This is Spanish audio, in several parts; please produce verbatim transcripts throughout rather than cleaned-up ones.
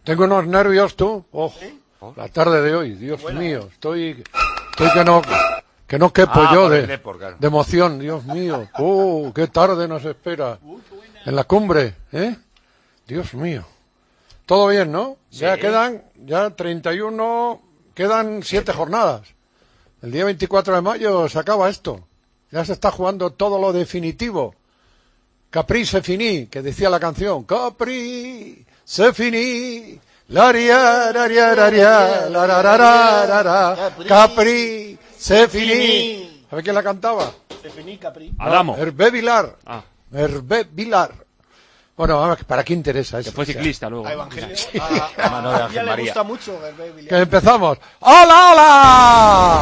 Tengo unos nervios, tú. Oh, ¿Sí? la tarde de hoy, Dios bueno. mío. Estoy, estoy que no, que no quepo Ah, yo por de, el Depor, claro. de emoción, Dios mío. Uh, qué tarde nos espera. En la cumbre, ¿eh? Dios mío. Todo bien, ¿no? Sí. Ya quedan, ya treinta y uno, quedan siete jornadas. El día veinticuatro de mayo se acaba esto. Ya se está jugando todo lo definitivo. Capri se finí, que decía la canción. Capri se finí. La ria, la ria, la ria, la ra, ra, ra, ra, ra. Capri se finí. ¿Sabe quién la cantaba? Se finí, Capri. Adamo. Hervé Vilar. Ah, Hervé Vilar. Bueno, vamos, ¿para qué interesa eso? que fue ciclista luego. A Evangelio. A, a, Mano de a, Ángel ya le María. gusta mucho el baby. Que empezamos. ¡Hola, hola!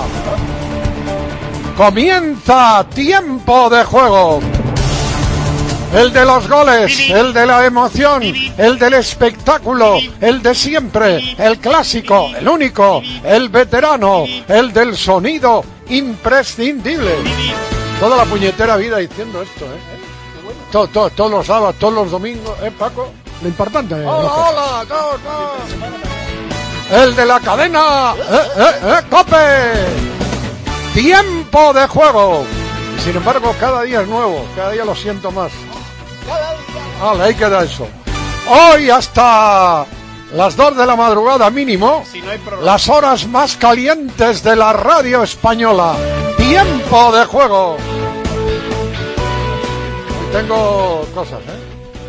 Comienza tiempo de juego. El de los goles, el de la emoción, el del espectáculo, el de siempre, el clásico, el único, el veterano, el del sonido imprescindible. Toda la puñetera vida diciendo esto, ¿eh? Todo, todo, todos los sábados, todos los domingos, ¿eh, Paco? Lo importante. ¿eh? Hola, hola, todos, todos. El de la cadena, eh, eh, eh, ¡Cope! Tiempo de juego. Y sin embargo, cada día es nuevo, cada día lo siento más. Vale, ahí queda eso. Hoy hasta las dos de la madrugada mínimo, Si no hay programa. las horas más calientes de la radio española. Tiempo de juego. Hoy tengo cosas, ¿eh?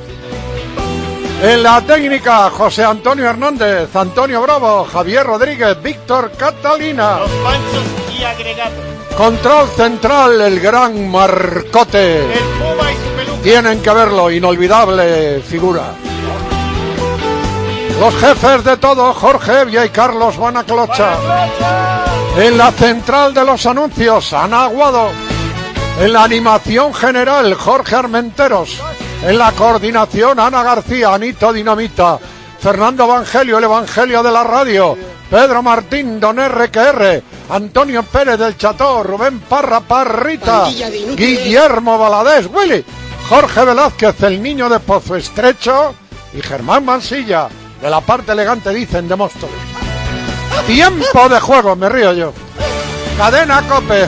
En la técnica, José Antonio Hernández, Antonio Bravo, Javier Rodríguez, Víctor Catalina. Los panchos y agregados. Control central, el gran Marcote. El Puma y su peluca. Tienen que verlo, inolvidable figura. Los jefes de todo, Jorge Evia y Carlos Banaclocha. En la central de los anuncios, Ana Aguado. En la animación general, Jorge Armenteros. En la coordinación, Ana García, Anito Dinamita. Fernando Evangelio, el Evangelio de la radio. Pedro Martín, Don R Q R. Antonio Pérez del Cható, Rubén Parra Parrita. Guillermo Valadés, Willy. Jorge Velázquez, el niño de Pozo Estrecho. Y Germán Mansilla, de la parte elegante, dicen, de Móstoles. Tiempo de juego, me río yo. Cadena COPE.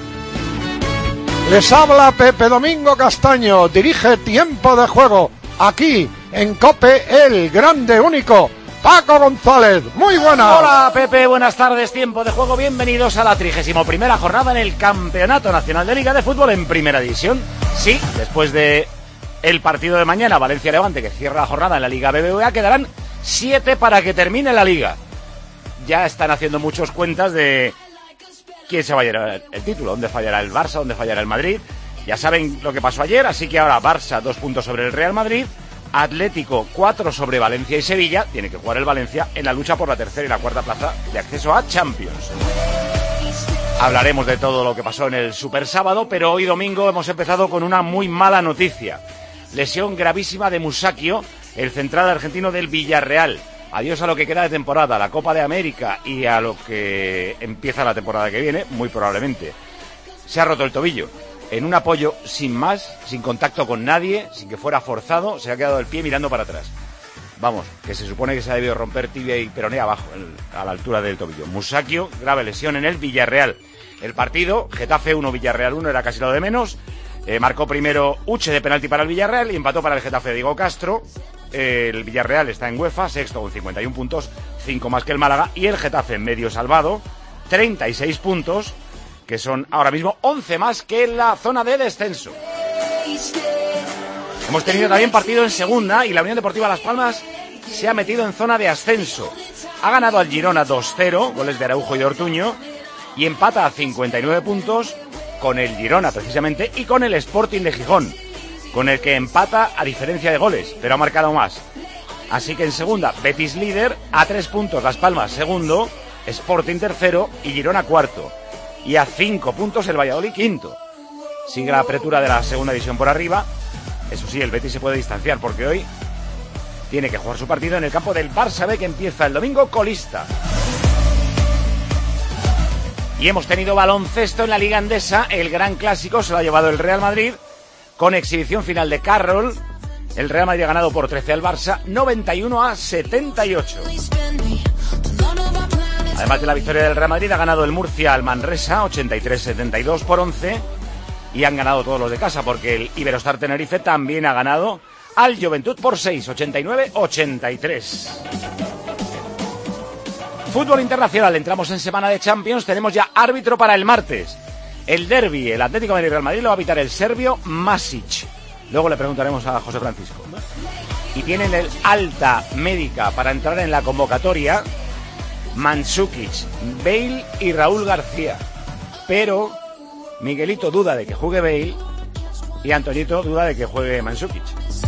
Les habla Pepe Domingo Castaño, dirige Tiempo de Juego, aquí en COPE, el grande único, Paco González. Muy buenas. Hola Pepe, buenas tardes, tiempo de juego, bienvenidos a la trigésima primera jornada en el Campeonato Nacional de Liga de Fútbol en Primera División. Sí, después de el partido de mañana, Valencia-Levante, que cierra la jornada en la Liga B B V A, quedarán siete para que termine la Liga. Ya están haciendo muchos cuentas de quién se va a llevar el título, dónde fallará el Barça, dónde fallará el Madrid. Ya saben lo que pasó ayer, así que ahora Barça dos puntos sobre el Real Madrid, Atlético cuatro sobre Valencia y Sevilla, tiene que jugar el Valencia en la lucha por la tercera y la cuarta plaza de acceso a Champions. Hablaremos de todo lo que pasó en el Super Sábado, pero hoy domingo hemos empezado con una muy mala noticia. Lesión gravísima de Musacchio, el central argentino del Villarreal. Adiós a lo que queda de temporada, a la Copa de América y a lo que empieza la temporada que viene, muy probablemente. Se ha roto el tobillo. En un apoyo sin más, sin contacto con nadie, sin que fuera forzado, se ha quedado el pie mirando para atrás. Vamos, que se supone que se ha debido romper tibia y peroné abajo, a la altura del tobillo. Musacchio, grave lesión en el Villarreal. El partido, Getafe uno, Villarreal uno, era casi lo de menos. Eh, marcó primero Uche de penalti para el Villarreal y empató para el Getafe Diego Castro. Eh, el Villarreal está en UEFA, sexto con cincuenta y un puntos, cinco más que el Málaga. Y el Getafe medio salvado, treinta y seis puntos, que son ahora mismo once más que en la zona de descenso. Hemos tenido también partido en segunda y la Unión Deportiva Las Palmas se ha metido en zona de ascenso. Ha ganado al Girona dos cero, goles de Araujo y de Ortuño, y empata a cincuenta y nueve puntos con el Girona precisamente y con el Sporting de Gijón, con el que empata a diferencia de goles, pero ha marcado más. Así que en segunda, Betis líder, a tres puntos Las Palmas segundo, Sporting tercero y Girona cuarto. Y a cinco puntos el Valladolid quinto. Sigue la apertura de la segunda división por arriba. Eso sí, el Betis se puede distanciar porque hoy tiene que jugar su partido en el campo del Barça B, que empieza el domingo colista. Y hemos tenido baloncesto en la Liga Endesa. El gran clásico se lo ha llevado el Real Madrid con exhibición final de Carroll, El Real Madrid ha ganado por trece al Barça, noventa y uno a setenta y ocho. Además de la victoria del Real Madrid, ha ganado el Murcia al Manresa, ochenta y tres a setenta y dos por once. Y han ganado todos los de casa, porque el Iberostar Tenerife también ha ganado al Juventud por seis, ochenta y nueve a ochenta y tres. Fútbol internacional, entramos en semana de Champions, tenemos ya árbitro para el martes. El derbi, el Atlético de Madrid y Real Madrid, lo va a pitar el serbio Masic. Luego le preguntaremos a José Francisco. Y tienen el alta médica para entrar en la convocatoria Mandžukić, Bale y Raúl García. Pero Miguelito duda de que juegue Bale y Antoñito duda de que juegue Mandžukić.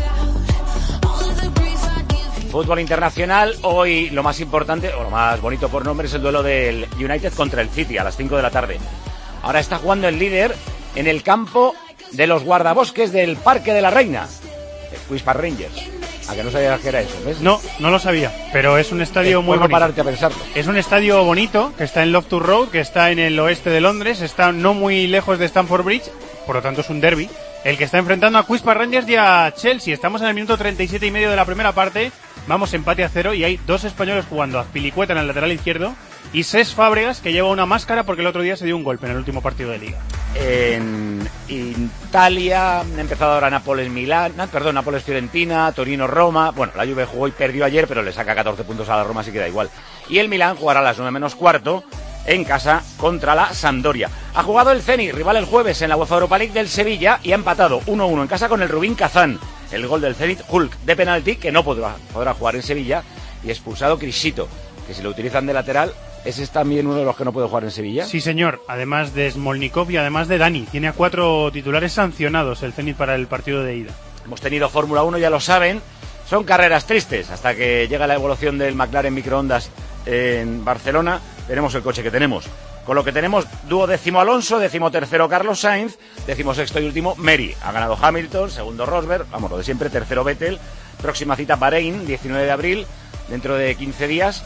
Fútbol internacional, hoy lo más importante, o lo más bonito por nombre, es el duelo del United contra el City a las cinco de la tarde. Ahora está jugando el líder en el campo de los guardabosques del Parque de la Reina, el Queen's Park Rangers. ¿A que no sabías que era eso? ¿Ves? No, no lo sabía, pero es un estadio eh, muy bonito. Pararte a pensarlo. Es un estadio bonito, que está en Loftus Road, que está en el oeste de Londres, está no muy lejos de Stamford Bridge, por lo tanto es un derbi. El que está enfrentando a Queen's Park Rangers y a Chelsea. Estamos en el minuto treinta y siete y medio de la primera parte, vamos empate a cero y hay dos españoles jugando, Azpilicueta en el lateral izquierdo y Cesc Fábregas, que lleva una máscara porque el otro día se dio un golpe en el último partido de Liga. En Italia han empezado ahora Nápoles-Milán, perdón, Nápoles-Fiorentina, Torino-Roma. Bueno, la Juve jugó y perdió ayer, pero le saca catorce puntos a la Roma, así que da igual. Y el Milán jugará a las nueve menos cuarto en casa contra la Sampdoria. Ha jugado el Zenit, rival el jueves en la UEFA Europa League del Sevilla, y ha empatado uno a uno en casa con el Rubin Kazán. El gol del Zenit, Hulk de penalti, que no podrá, podrá jugar en Sevilla, y expulsado Crisito, que si lo utilizan de lateral, ¿ese es también uno de los que no puede jugar en Sevilla? Sí, señor, además de Smolnikov y además de Dani. Tiene a cuatro titulares sancionados el Zenit para el partido de ida. Hemos tenido Fórmula uno, ya lo saben, son carreras tristes, hasta que llega la evolución del McLaren microondas en Barcelona, tenemos el coche que tenemos. Con lo que tenemos, dúo décimo Alonso, décimo tercero Carlos Sainz, décimo sexto y último Meri. Ha ganado Hamilton, segundo Rosberg, vamos, lo de siempre, tercero Vettel. Próxima cita Bahrein, diecinueve de abril, dentro de quince días.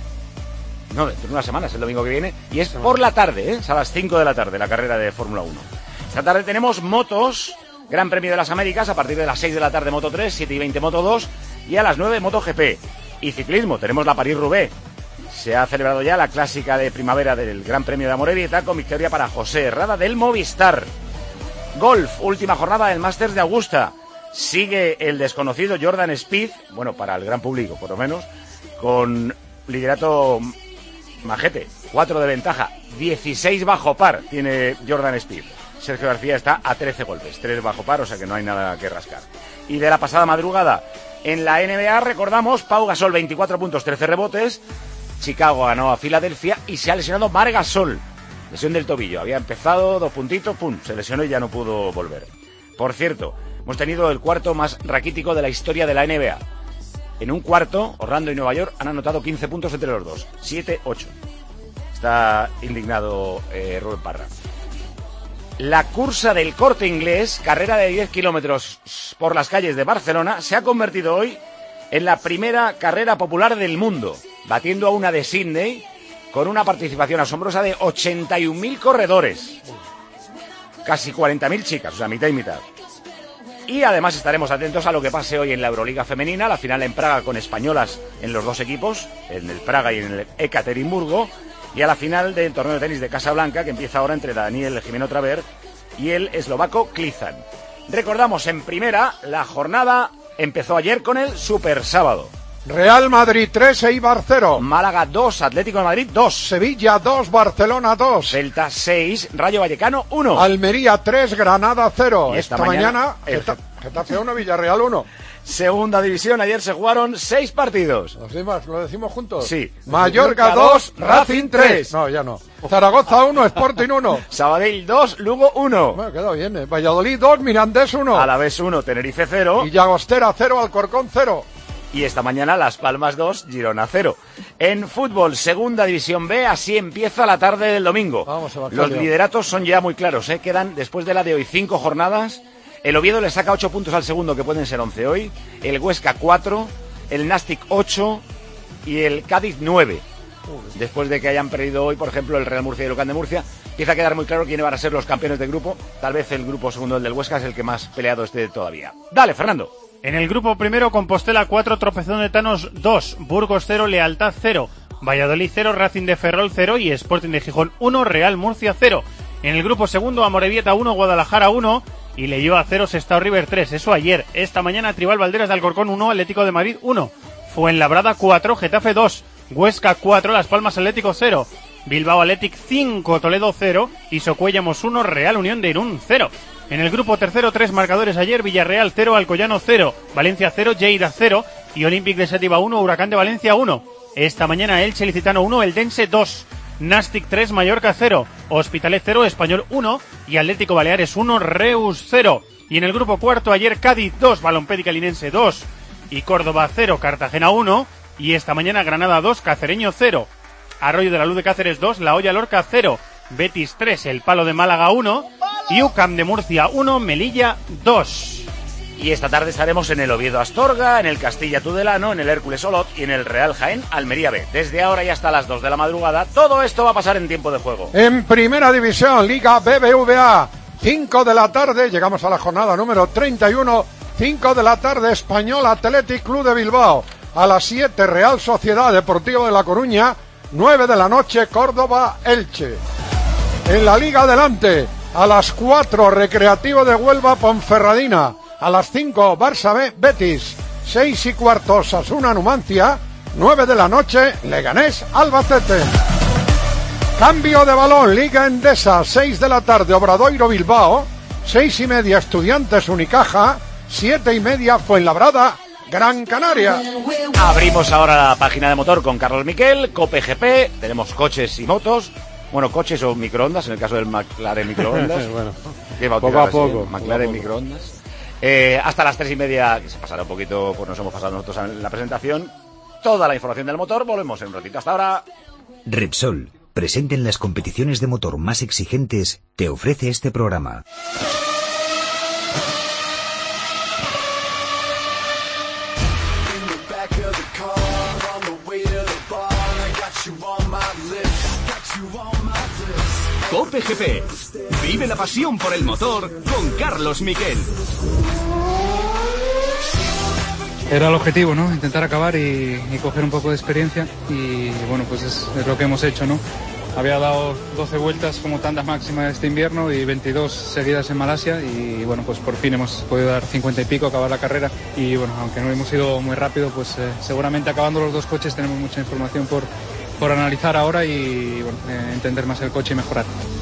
No, dentro de unas semanas, el domingo que viene. Y es por la tarde, ¿eh? Es a las cinco de la tarde la carrera de Fórmula uno. Esta tarde tenemos motos, Gran Premio de las Américas, a partir de las seis de la tarde Moto tres, siete y veinte Moto dos y a las nueve MotoGP. Y ciclismo, tenemos la París-Roubaix. Se ha celebrado ya la clásica de primavera del Gran Premio de Amorebieta con victoria para José Herrada del Movistar. Golf, última jornada del Masters de Augusta. Sigue el desconocido Jordan Spieth, bueno, para el gran público por lo menos, con liderato majete, cuatro de ventaja, dieciséis bajo par tiene Jordan Spieth. Sergio García está a trece golpes, tres bajo par, o sea que no hay nada que rascar. Y de la pasada madrugada, en la N B A, recordamos, Pau Gasol, veinticuatro puntos, trece rebotes. Chicago ganó a Filadelfia y se ha lesionado Marc Gasol. Lesión del tobillo. Había empezado, dos puntitos, pum, se lesionó y ya no pudo volver. Por cierto, hemos tenido el cuarto más raquítico de la historia de la N B A. En un cuarto, Orlando y Nueva York han anotado quince puntos entre los dos. siete ocho. Está indignado eh, Rubén Parra. La cursa del Corte Inglés, carrera de diez kilómetros por las calles de Barcelona, se ha convertido hoy en la primera carrera popular del mundo, batiendo a una de Sydney con una participación asombrosa de ochenta y un mil corredores. Casi cuarenta mil chicas, o sea, mitad y mitad. Y además estaremos atentos a lo que pase hoy en la Euroliga femenina, la final en Praga con españolas en los dos equipos, en el Praga y en el Ekaterimburgo, y a la final del torneo de tenis de Casablanca, que empieza ahora entre Daniel Jimeno Traver y el eslovaco Klizan. Recordamos, en primera, la jornada empezó ayer con el Super Sábado. Real Madrid tres, Eibar cero. Málaga dos, Atlético de Madrid dos. Sevilla dos, Barcelona dos. Celta seis, Rayo Vallecano uno. Almería tres, Granada cero. Y esta, esta mañana, mañana Geta- Getafe uno, Villarreal uno. Segunda división, ayer se jugaron seis partidos. ¿Lo decimos, ¿Lo decimos juntos? Sí. Mallorca dos, Racing tres. No, ya no. Zaragoza uno, Sporting uno. Sabadell dos, Lugo uno. Bueno, quedó bien, ¿eh? Valladolid dos, Mirandés uno. Alavés uno, Tenerife cero. Y Llagostera cero, Alcorcón cero. Y esta mañana Las Palmas dos, Girona cero. En fútbol, segunda división B, así empieza la tarde del domingo. Vamos, Evangelio. Los lideratos son ya muy claros, ¿eh? Quedan, después de la de hoy, cinco jornadas. El Oviedo le saca ocho puntos al segundo, que pueden ser once hoy. El Huesca cuatro, el Nastic ocho y el Cádiz nueve. Después de que hayan perdido hoy, por ejemplo, el Real Murcia y el Locán de Murcia, empieza a quedar muy claro quiénes van a ser los campeones del grupo. Tal vez el grupo segundo, el del Huesca, es el que más peleado esté todavía. Dale, Fernando. En el grupo primero, Compostela cuatro, Tropezón de Tanos dos, Burgos cero, Lealtad cero, Valladolid cero, Racing de Ferrol cero y Sporting de Gijón uno, Real Murcia cero. En el grupo segundo, Amorebieta uno, Guadalajara uno y Leioa cero, Sestao River tres. Eso ayer. Esta mañana, Tribal Valderas de Alcorcón uno, Atlético de Madrid uno, Fuenlabrada cuatro, Getafe dos, Huesca cuatro, Las Palmas Atlético cero, Bilbao Athletic cinco, Toledo cero y Socuellamos uno, Real Unión de Irún cero. En el grupo tercero, tres marcadores ayer: Villarreal cero, Alcoyano cero, Valencia cero, Lleida cero y Olympic de Sétiva uno, Huracán de Valencia uno. Esta mañana, Elche Licitano uno, Eldense dos, Nastic tres, Mallorca cero, Hospitalet cero, Español uno y Atlético Baleares uno, Reus cero. Y en el grupo cuarto, ayer Cádiz dos, Balompédica Linense dos y Córdoba cero, Cartagena uno. Y esta mañana, Granada dos, Cacereño cero, Arroyo de la Luz de Cáceres dos, La Hoya Lorca cero, Betis tres, El Palo de Málaga uno y U C A M de Murcia uno, Melilla dos. Y esta tarde estaremos en el Oviedo Astorga, en el Castilla Tudelano, en el Hércules Olot y en el Real Jaén Almería B. Desde ahora y hasta las dos de la madrugada, todo esto va a pasar en tiempo de juego. En Primera División, Liga B B V A, cinco de la tarde, llegamos a la jornada número treinta y uno, cinco de la tarde, Español Athletic Club de Bilbao. A las siete, Real Sociedad Deportiva de La Coruña, nueve de la noche, Córdoba Elche. En la Liga Adelante, a las cuatro, Recreativo de Huelva Ponferradina. A las cinco, Barça B Betis. seis y cuarto, Osasuna Numancia. nueve de la noche, Leganés Albacete. Cambio de balón, Liga Endesa, seis de la tarde, Obradoiro Bilbao. seis y media, Estudiantes Unicaja. siete y media, Fuenlabrada Gran Canaria. Abrimos ahora la página de motor con Carlos Miquel, Cope G P, tenemos coches y motos, bueno, coches o microondas, en el caso del McLaren microondas. Bueno, poco a poco. Así, McLaren poco. microondas. Eh, hasta las tres y media, que se pasará un poquito, pues nos hemos pasado nosotros en la presentación. Toda la información del motor, volvemos en un ratito. Hasta ahora. Repsol, presente en las competiciones de motor más exigentes, te ofrece este programa. Cope G P. Vive la pasión por el motor con Carlos Miquel. Era el objetivo, ¿no? Intentar acabar y, y coger un poco de experiencia y bueno, pues es, es lo que hemos hecho, ¿no? Había dado doce vueltas como tandas máximas este invierno y veintidós seguidas en Malasia y bueno, pues por fin hemos podido dar cincuenta y pico, acabar la carrera y bueno, aunque no hemos ido muy rápido, pues eh, seguramente acabando los dos coches tenemos mucha información por, por analizar ahora y bueno, eh, entender más el coche y mejorar.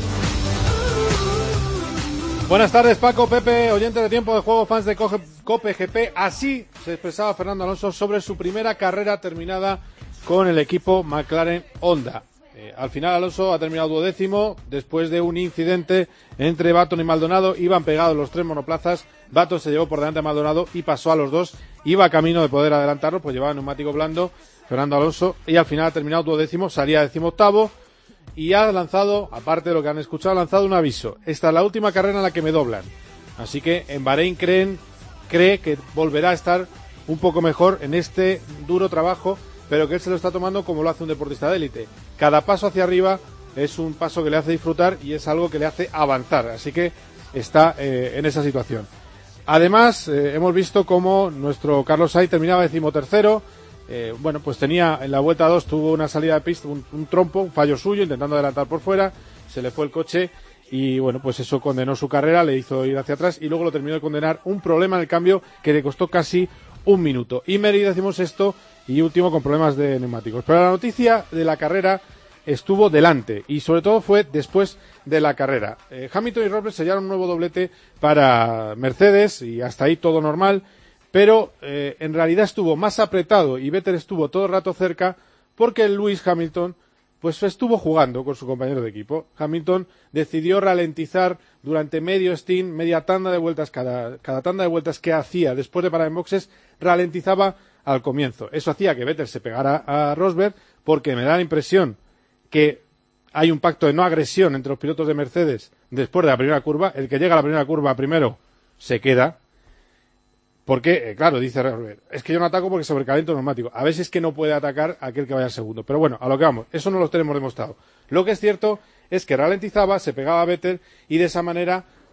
Buenas tardes, Paco, Pepe, oyentes de Tiempo de Juego, fans de Cope G P. Así se expresaba Fernando Alonso sobre su primera carrera terminada con el equipo McLaren Honda. Eh, al final Alonso ha terminado duodécimo después de un incidente entre Button y Maldonado. Iban pegados los tres monoplazas, Button se llevó por delante a Maldonado y pasó a los dos. Iba camino de poder adelantarlo, pues llevaba neumático blando Fernando Alonso y al final ha terminado duodécimo, salía decimoctavo. Y ha lanzado, aparte de lo que han escuchado, ha lanzado un aviso. Esta es la última carrera en la que me doblan. Así que en Bahrein creen, cree que volverá a estar un poco mejor en este duro trabajo, pero que él se lo está tomando como lo hace un deportista de élite. Cada paso hacia arriba es un paso que le hace disfrutar y es algo que le hace avanzar. Así que está eh, en esa situación. Además, eh, hemos visto cómo nuestro Carlos Sainz terminaba decimotercero. Eh, bueno, pues tenía en la vuelta dos, tuvo una salida de pista, un, un trompo, un fallo suyo, intentando adelantar por fuera, se le fue el coche y bueno, pues eso condenó su carrera, le hizo ir hacia atrás y luego lo terminó de condenar un problema en el cambio que le costó casi un minuto. Y Meri decimos esto y último con problemas de neumáticos. Pero la noticia de la carrera estuvo delante y sobre todo fue después de la carrera. Eh, Hamilton y Rosberg sellaron un nuevo doblete para Mercedes y hasta ahí todo normal. Pero eh, en realidad estuvo más apretado y Vettel estuvo todo el rato cerca porque Lewis Hamilton pues estuvo jugando con su compañero de equipo. Hamilton decidió ralentizar durante medio stint, media tanda de vueltas, cada, cada tanda de vueltas que hacía después de parar en boxes, ralentizaba al comienzo. Eso hacía que Vettel se pegara a Rosberg porque me da la impresión que hay un pacto de no agresión entre los pilotos de Mercedes después de la primera curva. El que llega a la primera curva primero se queda. Porque, eh, claro, dice Rosberg, es que yo no ataco porque sobrecaliento el neumático. A veces es que no puede atacar a aquel que vaya segundo. Pero bueno, a lo que vamos, eso no lo tenemos demostrado. Lo que es cierto es que ralentizaba, se pegaba a Vettel y de esa manera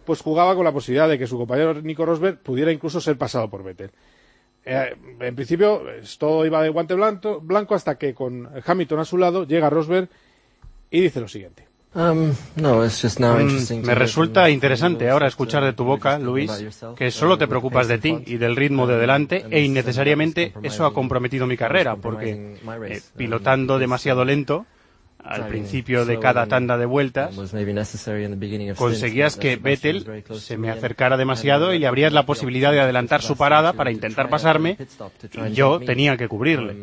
pues jugaba con la posibilidad de que su compañero Nico Rosberg pudiera incluso ser pasado por Vettel. Eh, en principio, todo iba de guante blanco, blanco hasta que con Hamilton a su lado llega Rosberg y dice lo siguiente. Um, no, it's just now mm, me resulta interesante ahora escuchar de tu boca, Luis, que solo te preocupas de ti y del ritmo de delante e innecesariamente eso ha comprometido mi carrera, porque eh, pilotando demasiado lento al principio de cada tanda de vueltas conseguías que Vettel se me acercara demasiado y le abrías la posibilidad de adelantar su parada para intentar pasarme y yo tenía que cubrirle.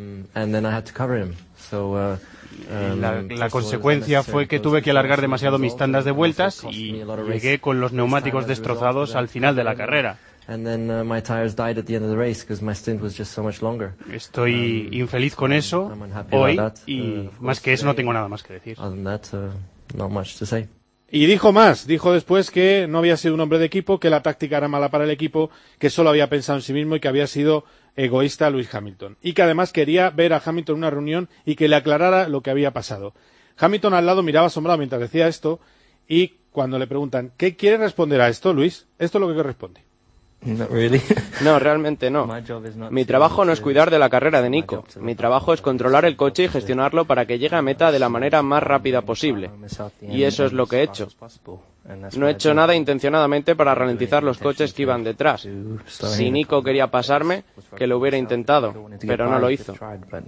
La, la consecuencia fue que tuve que alargar demasiado mis tandas de vueltas y llegué con los neumáticos destrozados al final de la carrera. Estoy infeliz con eso hoy y más que eso no tengo nada más que decir. Y dijo más, dijo después que no había sido un hombre de equipo, que la táctica era mala para el equipo, que solo había pensado en sí mismo y que había sido egoísta Lewis Hamilton. Y que además quería ver a Hamilton en una reunión y que le aclarara lo que había pasado. Hamilton al lado miraba asombrado mientras decía esto y cuando le preguntan, ¿qué quiere responder a esto, Luis? Esto es lo que responde. Really. No, realmente no. Mi trabajo no es cuidar de la carrera de Nico. Mi trabajo es controlar el coche y gestionarlo para que llegue a meta de la manera más rápida posible. Y eso es lo que he hecho. No he hecho nada intencionadamente para ralentizar los coches que iban detrás. Si Nico quería pasarme, que lo hubiera intentado, pero no lo hizo.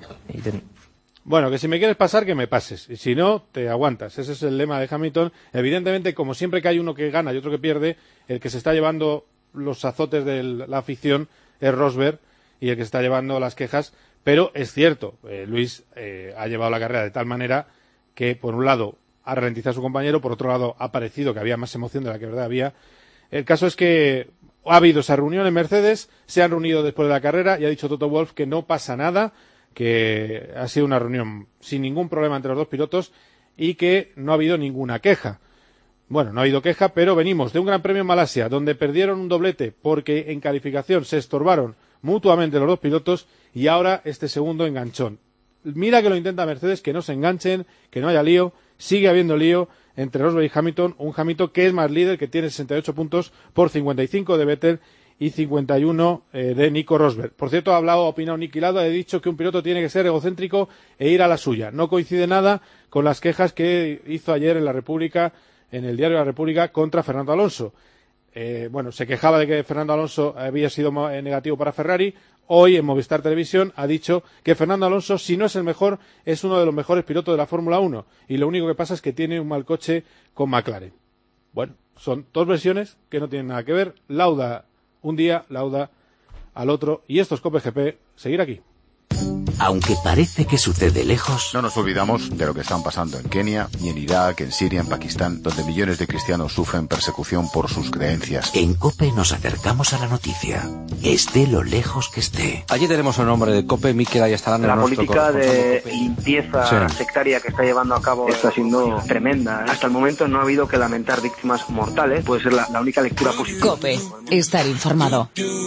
Bueno, que si me quieres pasar, que me pases. Y si no, te aguantas. Ese es el lema de Hamilton. Evidentemente, como siempre que hay uno que gana y otro que pierde, el que se está llevando los azotes de la afición es Rosberg y el que está llevando las quejas, pero es cierto, eh, Luis eh, ha llevado la carrera de tal manera que por un lado ha ralentizado a su compañero, por otro lado ha parecido que había más emoción de la que verdad había. El caso es que ha habido esa reunión en Mercedes, se han reunido después de la carrera y ha dicho Toto Wolff que no pasa nada, que ha sido una reunión sin ningún problema entre los dos pilotos y que no ha habido ninguna queja. Bueno, no ha habido queja, pero venimos de un Gran Premio en Malasia, donde perdieron un doblete porque en calificación se estorbaron mutuamente los dos pilotos y ahora este segundo enganchón. Mira que lo intenta Mercedes, que no se enganchen, que no haya lío, sigue habiendo lío entre Rosberg y Hamilton, un Hamilton que es más líder, que tiene sesenta y ocho puntos por cincuenta y cinco de Vettel y cincuenta y uno eh, de Nico Rosberg. Por cierto, ha hablado, ha opinado Niki Lauda, ha dicho que un piloto tiene que ser egocéntrico e ir a la suya. No coincide nada con las quejas que hizo ayer en la República, en el diario La República, contra Fernando Alonso. Eh, bueno, se quejaba de que Fernando Alonso había sido negativo para Ferrari. Hoy en Movistar Televisión ha dicho que Fernando Alonso, si no es el mejor, es uno de los mejores pilotos de la Fórmula uno. Y lo único que pasa es que tiene un mal coche con McLaren. Bueno, son dos versiones que no tienen nada que ver. Lauda un día, Lauda al otro. Y esto es Cope G P. Seguir aquí. Aunque parece que sucede lejos, no nos olvidamos de lo que están pasando en Kenia, y en Irak, en Siria, en Pakistán, donde millones de cristianos sufren persecución por sus creencias. En COPE nos acercamos a la noticia, esté lo lejos que esté. Allí tenemos un hombre de COPE, Mikel Ayestarán. La política de limpieza sí. sectaria que está llevando a cabo está siendo tremenda. Hasta el momento no ha habido que lamentar víctimas mortales. Puede ser la, la única lectura positiva. COPE, estar informado.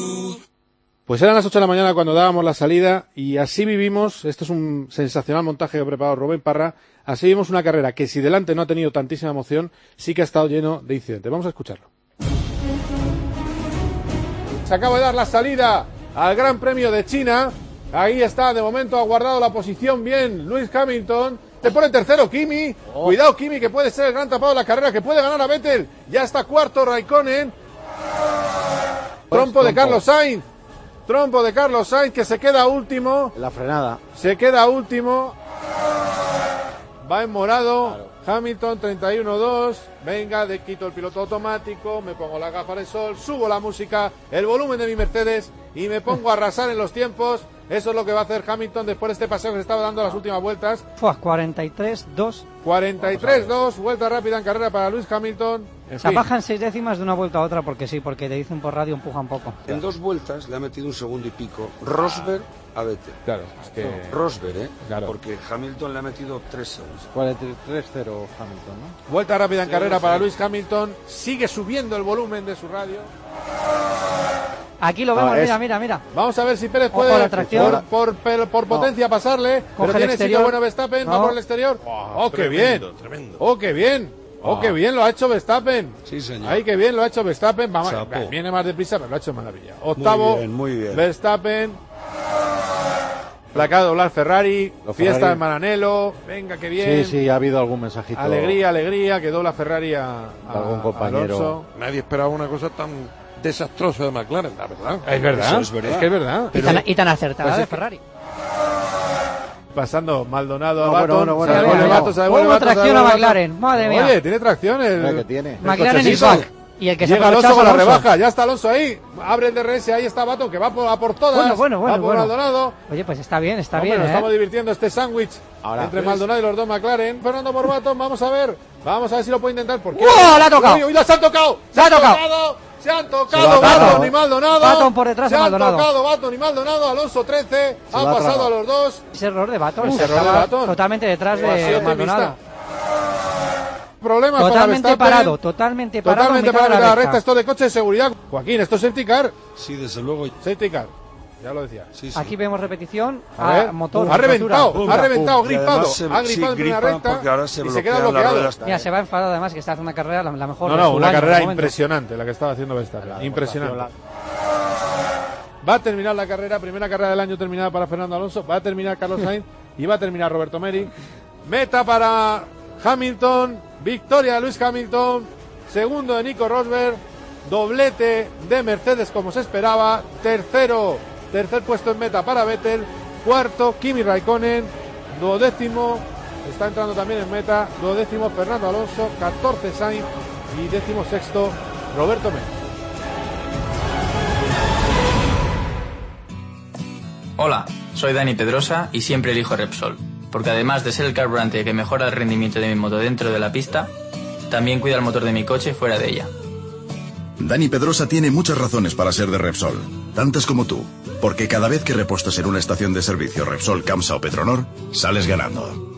Pues eran las ocho de la mañana cuando dábamos la salida y así vivimos, esto es un sensacional montaje que ha preparado Rubén Parra, así vivimos una carrera que si delante no ha tenido tantísima emoción, sí que ha estado lleno de incidentes. Vamos a escucharlo. Se acaba de dar la salida al Gran Premio de China, ahí está, de momento ha guardado la posición bien Lewis Hamilton, te pone tercero Kimi, oh. Cuidado Kimi que puede ser el gran tapado de la carrera, que puede ganar a Vettel, ya está cuarto Raikkonen, pues, trompo de Carlos Sainz. Trompo de Carlos Sainz que se queda último. La frenada. Se queda último. Va en morado. Claro. Hamilton treinta y uno dos. Venga, de quito el piloto automático. Me pongo las gafas de sol. Subo la música. El volumen de mi Mercedes. Y me pongo a arrasar en los tiempos. Eso es lo que va a hacer Hamilton después de este paseo que se estaba dando las últimas vueltas. Fue cuarenta y tres dos. cuarenta y tres dos. Vuelta rápida en carrera para Lewis Hamilton. En se fin. bajan seis décimas de una vuelta a otra porque sí, porque te dicen por radio empuja un poco. En dos vueltas le ha metido un segundo y pico Rosberg a Vettel. Claro, es que... Rosberg, ¿eh? Claro. Porque Hamilton le ha metido tres segundos. cuarenta y tres cero Hamilton, ¿no? Vuelta rápida en sí, carrera sí. para Lewis Hamilton. Sigue subiendo el volumen de su radio. Aquí lo vemos, ah, es... mira, mira, mira. Vamos a ver si Pérez puede por, por, por, por potencia no. pasarle. Coge pero tiene sitio bueno Verstappen, no. va por el exterior. Oh, oh qué tremendo, bien. Tremendo. Oh, qué bien. Oh, Ah. qué bien lo ha hecho Verstappen. Sí, señor. Ay, qué bien lo ha hecho Verstappen. Vamos, Chapo. viene más deprisa, pero lo ha hecho de maravilla. Octavo, Muy bien, muy bien. Verstappen. Placa de doblar Ferrari. Los Fiesta Ferrari. de Maranello. Venga, qué bien. Sí, sí, ha habido algún mensajito. Alegría, alegría, que dobla Ferrari a, a- De algún a compañero. Alonso. Nadie esperaba una cosa tan desastrosa de McLaren, la verdad. Es verdad, Eso es verdad. es que es verdad. Y tan, y tan acertada Pues de es que- Ferrari. Pasando Maldonado a No, Baton. bueno, bueno, bueno, se devuelve bueno, Baton, se devuelve ¿Cómo Baton, se tracciona devuelve Baton. McLaren? Madre mía. Oye, tiene tracción el, Mira que tiene. el McLaren y cochecito. back. Y el que se Llega Alonso aprovecha con la es Alonso. rebaja, ya está Alonso ahí. Abre el D R S, ahí está Baton, que va por, a por todas. Bueno, bueno, bueno, va por bueno. Maldonado. Oye, pues está bien, está Hombre, bien, nos ¿eh? estamos divirtiendo este sándwich Ahora, entre ¿ves? Maldonado y los dos McLaren. Fernando por Baton, vamos a ver. Vamos a ver si lo puede intentar. ¿Por qué? ¡Wow! ¡Le ha tocado! ¡Uy, uy, se han tocado! ¡Se ha tocado! ¡Se han Se tocado! lo ha Baton tocado, y ¿eh? Maldonado. Baton por detrás Se de han Maldonado. tocado Baton y Maldonado. Alonso trece. Se Ha lo ha pasado tragado. a los dos. Ese error de Baton, Ese se error de estaba Baton. totalmente detrás Ha sido de Maldonado. optimista. Problemas para Totalmente Verstappen. parado, totalmente parado. Totalmente en mitad parado de en la la recta. recta. Esto de coche de seguridad. Joaquín, esto es safety car. Sí, desde luego. Safety car. Ya lo decía. Sí, sí. Aquí vemos repetición A a, ver, motor. ha reventado, temperatura. ha reventado, Pum. Y gripado, además se- ha gripado sí, en primera gripa recta porque ahora se y se queda bloquean las bloqueado. ruedas. Mira, se va enfadado además, que está haciendo una carrera la, la mejor No, de no, su una año, carrera de momento. impresionante la que estaba haciendo Verstappen. Impresionante. Va a terminar la carrera, primera carrera del año terminada para Fernando Alonso, va a terminar Carlos Sainz y va a terminar Roberto Meri. Meta para Hamilton, victoria de Lewis Hamilton, segundo de Nico Rosberg, doblete de Mercedes como se esperaba, tercero, tercer puesto en meta para Vettel, cuarto Kimi Raikkonen, duodécimo, está entrando también en meta, duodécimo Fernando Alonso, catorce Sainz y décimo sexto Roberto Meri. Hola, soy Dani Pedrosa y siempre elijo Repsol, porque además de ser el carburante que mejora el rendimiento de mi moto dentro de la pista, también cuida el motor de mi coche fuera de ella. Dani Pedrosa tiene muchas razones para ser de Repsol, tantas como tú, porque cada vez que repostas en una estación de servicio Repsol, Camsa o Petronor, sales ganando.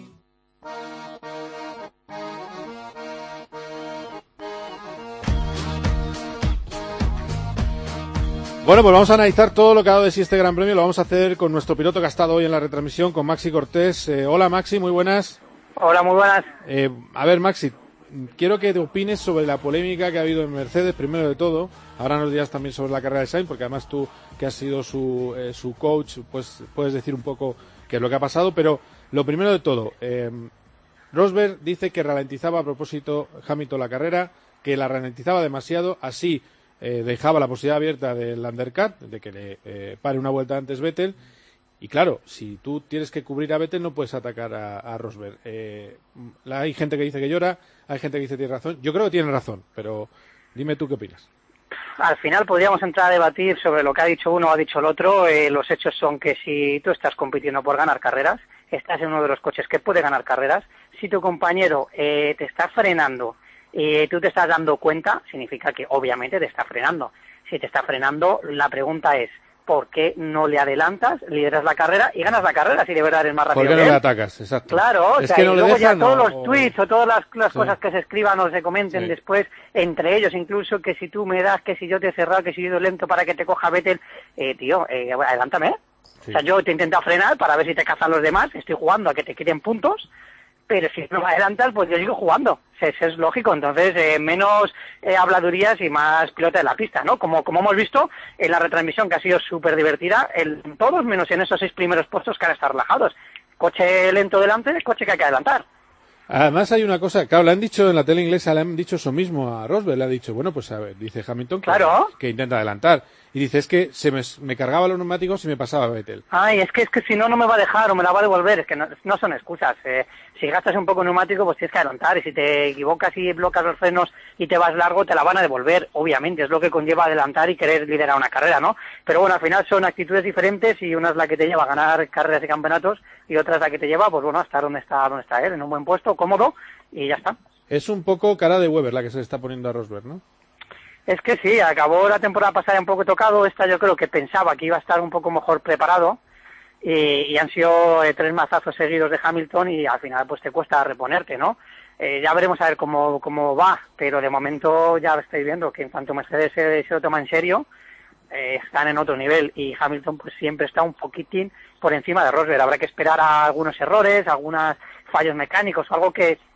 Bueno, pues vamos a analizar todo lo que ha dado de sí este Gran Premio. Lo vamos a hacer con nuestro piloto que ha estado hoy en la retransmisión, con Maxi Cortés. Eh, hola Maxi, muy buenas. Hola, muy buenas. Eh, a ver Maxi, quiero que te opines sobre la polémica que ha habido en Mercedes, primero de todo. Ahora nos dirás también sobre la carrera de Sainz, porque además tú, que has sido su, eh, su coach, pues puedes decir un poco qué es lo que ha pasado. Pero lo primero de todo, eh, Rosberg dice que ralentizaba a propósito Hamilton la carrera, que la ralentizaba demasiado, así eh, dejaba la posibilidad abierta del undercut, de que le eh, pare una vuelta antes Vettel. Y claro, si tú tienes que cubrir a Vettel no puedes atacar a, a Rosberg. Eh, la, hay gente que dice que llora, hay gente que dice que tiene razón. Yo creo que tiene razón, pero dime tú qué opinas. Al final podríamos entrar a debatir sobre lo que ha dicho uno o ha dicho el otro. Eh, los hechos son que si tú estás compitiendo por ganar carreras, estás en uno de los coches que puede ganar carreras, si tu compañero eh, te está frenando y tú te estás dando cuenta, significa que obviamente te está frenando. Si te está frenando, la pregunta es, ¿por qué no le adelantas, lideras la carrera y ganas la carrera si de verdad eres más rápido ¿Por qué que no él? le atacas? Exacto. Claro, o es sea, que y no le luego dejan, ya todos o- los o- tweets o todas las, las Sí. cosas que se escriban o se comenten Sí. después entre ellos, incluso que si tú me das, que si yo te he cerrado, que si yo he ido lento para que te coja Vettel, eh, tío, eh, adelántame. Sí. O sea, yo te he intentado frenar para ver si te cazan los demás, estoy jugando a que te quiten puntos, pero si no me adelantas, pues yo sigo jugando. Eso es lógico. Entonces, eh, menos eh, habladurías y más pilota de la pista, ¿no? Como, como hemos visto en la retransmisión, que ha sido súper divertida, en todos menos en esos seis primeros puestos que han estado relajados. Coche lento delante, coche que hay que adelantar. Además hay una cosa, claro, le han dicho en la tele inglesa, le han dicho eso mismo a Rosberg, le ha dicho, bueno, pues a ver, dice Hamilton que, Claro. que intenta adelantar. Y dice, es que se me, me cargaba los neumáticos y me pasaba Vettel. Ay, es que es que si no, no me va a dejar o me la va a devolver. Es que no, no son excusas. Eh, si gastas un poco de neumático, pues tienes que adelantar. Y si te equivocas y bloqueas los frenos y te vas largo, te la van a devolver. Obviamente, es lo que conlleva adelantar y querer liderar una carrera, ¿no? Pero bueno, al final son actitudes diferentes y una es la que te lleva a ganar carreras y campeonatos y otra es la que te lleva, pues bueno, a estar donde está, donde está él, en un buen puesto, cómodo y ya está. Es un poco cara de Weber la que se le está poniendo a Rosberg, ¿no? Es que sí, acabó la temporada pasada un poco tocado, esta yo creo que pensaba que iba a estar un poco mejor preparado y, y han sido eh, tres mazazos seguidos de Hamilton y al final pues te cuesta reponerte, ¿no? Eh, ya veremos a ver cómo, cómo va, pero de momento ya estáis viendo que en cuanto Mercedes se, se lo toma en serio, eh, están en otro nivel y Hamilton pues siempre está un poquitín por encima de Rosberg. Habrá que esperar a algunos errores, algunos fallos mecánicos, algo que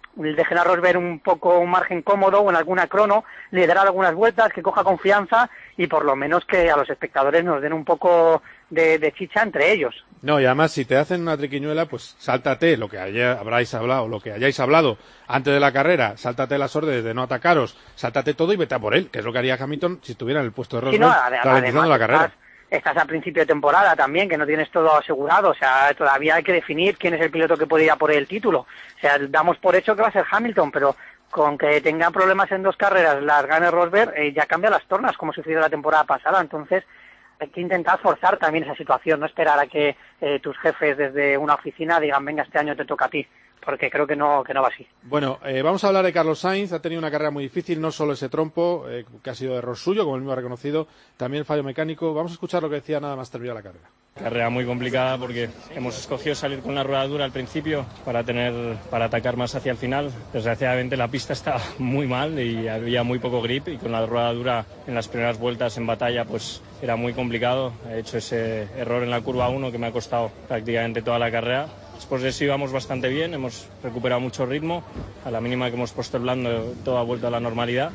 dejen a Rosberg un poco un margen cómodo o en alguna crono, liderar algunas vueltas, que coja confianza y por lo menos que a los espectadores nos den un poco de, de chicha entre ellos. No, y además si te hacen una triquiñuela, pues sáltate lo que ayer habráis hablado, lo que hayáis hablado antes de la carrera, sáltate las órdenes de no atacaros, sáltate todo y vete a por él, que es lo que haría Hamilton si estuviera en el puesto de Rosberg, sí, no, ade- ralentizando la carrera. Estás, estás a principio de temporada también, que no tienes todo asegurado, o sea, todavía hay que definir quién es el piloto que puede ir a por el título. O sea, damos por hecho que va a ser Hamilton, pero con que tenga problemas en dos carreras, las gane Rosberg, eh, ya cambia las tornas, como sucedió la temporada pasada, entonces hay que intentar forzar también esa situación, no esperar a que eh, tus jefes desde una oficina digan, venga, este año te toca a ti, porque creo que no que no va así. Bueno, eh, vamos a hablar de Carlos Sainz, ha tenido una carrera muy difícil, no solo ese trompo, eh, que ha sido error suyo, como él mismo ha reconocido, también fallo mecánico. Vamos a escuchar lo que decía nada más terminar la carrera. Carrera muy complicada porque hemos escogido salir con la rueda dura al principio para tener para atacar más hacia el final. Desgraciadamente la pista estaba muy mal y había muy poco grip, y con la rueda dura en las primeras vueltas en batalla pues era muy complicado. He hecho ese error en la curva uno que me ha costado prácticamente toda la carrera. Después de eso íbamos bastante bien, hemos recuperado mucho ritmo, a la mínima que hemos puesto el blando todo ha vuelto a la normalidad.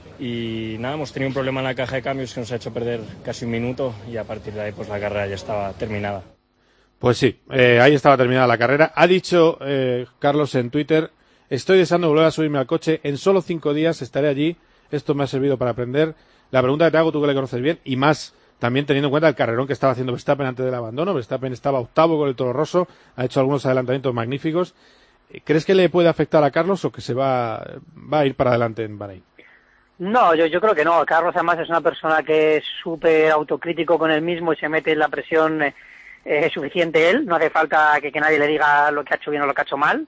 Y nada, hemos tenido un problema en la caja de cambios que nos ha hecho perder casi un minuto, y a partir de ahí pues la carrera ya estaba terminada. Pues sí, eh, ahí estaba terminada la carrera. Ha dicho eh, Carlos en Twitter, estoy deseando volver a subirme al coche, en solo cinco días estaré allí, esto me ha servido para aprender. La pregunta que te hago, tú que le conoces bien, y más también teniendo en cuenta el carrerón que estaba haciendo Verstappen antes del abandono. Verstappen estaba octavo con el Toro Rosso, ha hecho algunos adelantamientos magníficos. ¿Crees que le puede afectar a Carlos o que se va, va a ir para adelante en Bahrein? No, yo, yo creo que no. Carlos además es una persona que es súper autocrítico con él mismo y se mete en la presión eh, eh, suficiente él. No hace falta que, que nadie le diga lo que ha hecho bien o lo que ha hecho mal.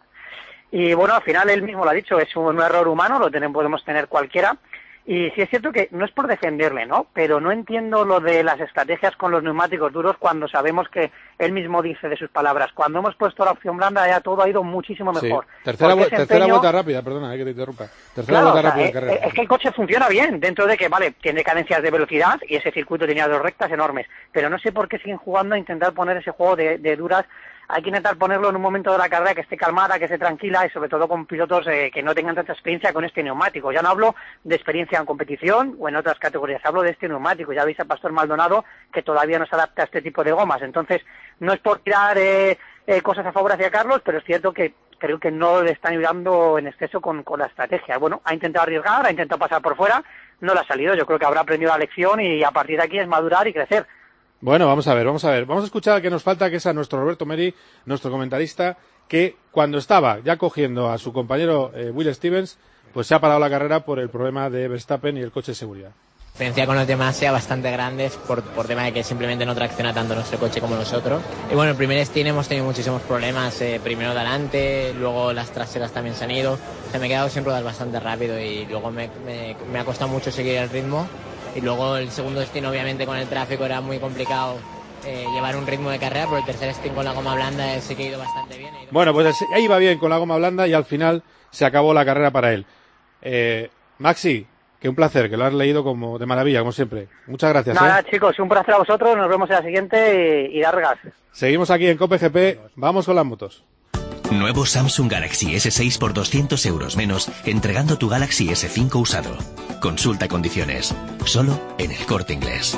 Y bueno, al final él mismo lo ha dicho, es un, un error humano, lo tenemos, podemos tener cualquiera. Y sí es cierto que no es por defenderle, ¿no? Pero no entiendo lo de las estrategias con los neumáticos duros cuando sabemos que él mismo dice de sus palabras, cuando hemos puesto la opción blanda ya todo ha ido muchísimo mejor. Sí. Tercera, vu- tercera empeño... vuelta rápida, perdona, eh, que te interrumpa. Tercera Claro, vuelta o sea, rápida eh, en carrera. Es que el coche funciona bien, dentro de que, vale, tiene cadencias de velocidad y ese circuito tenía dos rectas enormes, pero no sé por qué siguen jugando a intentar poner ese juego de, de duras. Hay que intentar ponerlo en un momento de la carrera que esté calmada, que esté tranquila y sobre todo con pilotos eh, que no tengan tanta experiencia con este neumático. Ya no hablo de experiencia en competición o en otras categorías, hablo de este neumático. Ya veis a Pastor Maldonado que todavía no se adapta a este tipo de gomas. Entonces, no es por tirar eh, eh, cosas a favor hacia Carlos, pero es cierto que creo que no le están ayudando en exceso con, con la estrategia. Bueno, ha intentado arriesgar, ha intentado pasar por fuera, no le ha salido. Yo creo que habrá aprendido la lección y a partir de aquí es madurar y crecer. Bueno, vamos a ver, vamos a ver. Vamos a escuchar que nos falta, que es a nuestro Roberto Meri, nuestro comentarista, que cuando estaba ya cogiendo a su compañero eh, Will Stevens, pues se ha parado la carrera por el problema de Verstappen y el coche de seguridad. La diferencia con los demás sea bastante grande por, por tema de que simplemente no tracciona tanto nuestro coche como nosotros. Y bueno, el primer stint hemos tenido muchísimos problemas, eh, primero delante, luego las traseras también se han ido. Se me he quedado sin rodar bastante rápido y luego me, me, me ha costado mucho seguir el ritmo. Y luego el segundo stint, obviamente, con el tráfico era muy complicado eh, llevar un ritmo de carrera, pero el tercer stint con la goma blanda sí que ha ido bastante bien. Bueno, pues ahí iba bien con la goma blanda y al final se acabó la carrera para él. Eh, Maxi, que un placer, que lo has leído como de maravilla, como siempre. Muchas gracias. Nada, ¿eh? chicos, un placer a vosotros, nos vemos en la siguiente y, y largas. Seguimos aquí en Cope G P, vamos con las motos. Nuevo Samsung Galaxy ese seis por doscientos euros menos, entregando tu Galaxy ese cinco usado. Consulta condiciones. Solo en El Corte Inglés.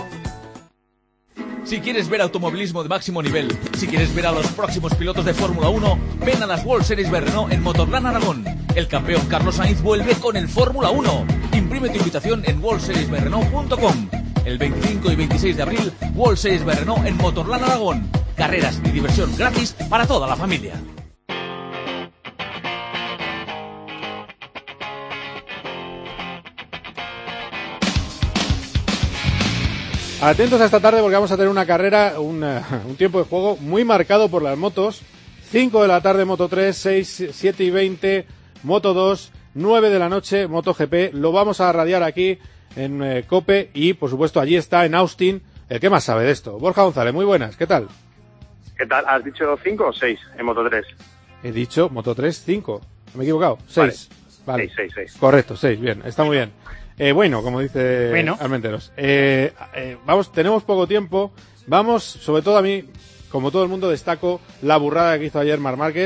Si quieres ver automovilismo de máximo nivel, si quieres ver a los próximos pilotos de Fórmula uno, ven a las World Series de Renault en Motorland Aragón. El campeón Carlos Sainz vuelve con el Fórmula uno. Imprime tu invitación en world series de renault punto com. El veinticinco y veintiséis de abril, World Series de Renault en Motorland Aragón. Carreras y diversión gratis para toda la familia. Atentos a esta tarde porque vamos a tener una carrera, una, un tiempo de juego muy marcado por las motos. cinco de la tarde Moto tres, seis, siete y veinte Moto dos, nueve de la noche MotoGP. Lo vamos a radiar aquí en eh, Cope y, por supuesto, allí está en Austin el que más sabe de esto. Borja González, muy buenas, ¿qué tal? ¿Qué tal? ¿Has dicho cinco o seis en Moto tres? He dicho Moto tres, cinco. ¿Me he equivocado? seis. Vale. seis, seis, seis. Correcto, seis, bien, está muy bien. Eh, bueno, como dice bueno. Armenteros. Eh, eh, vamos, tenemos poco tiempo. Vamos, sobre todo a mí, como todo el mundo, destaco la burrada que hizo ayer Marc Márquez,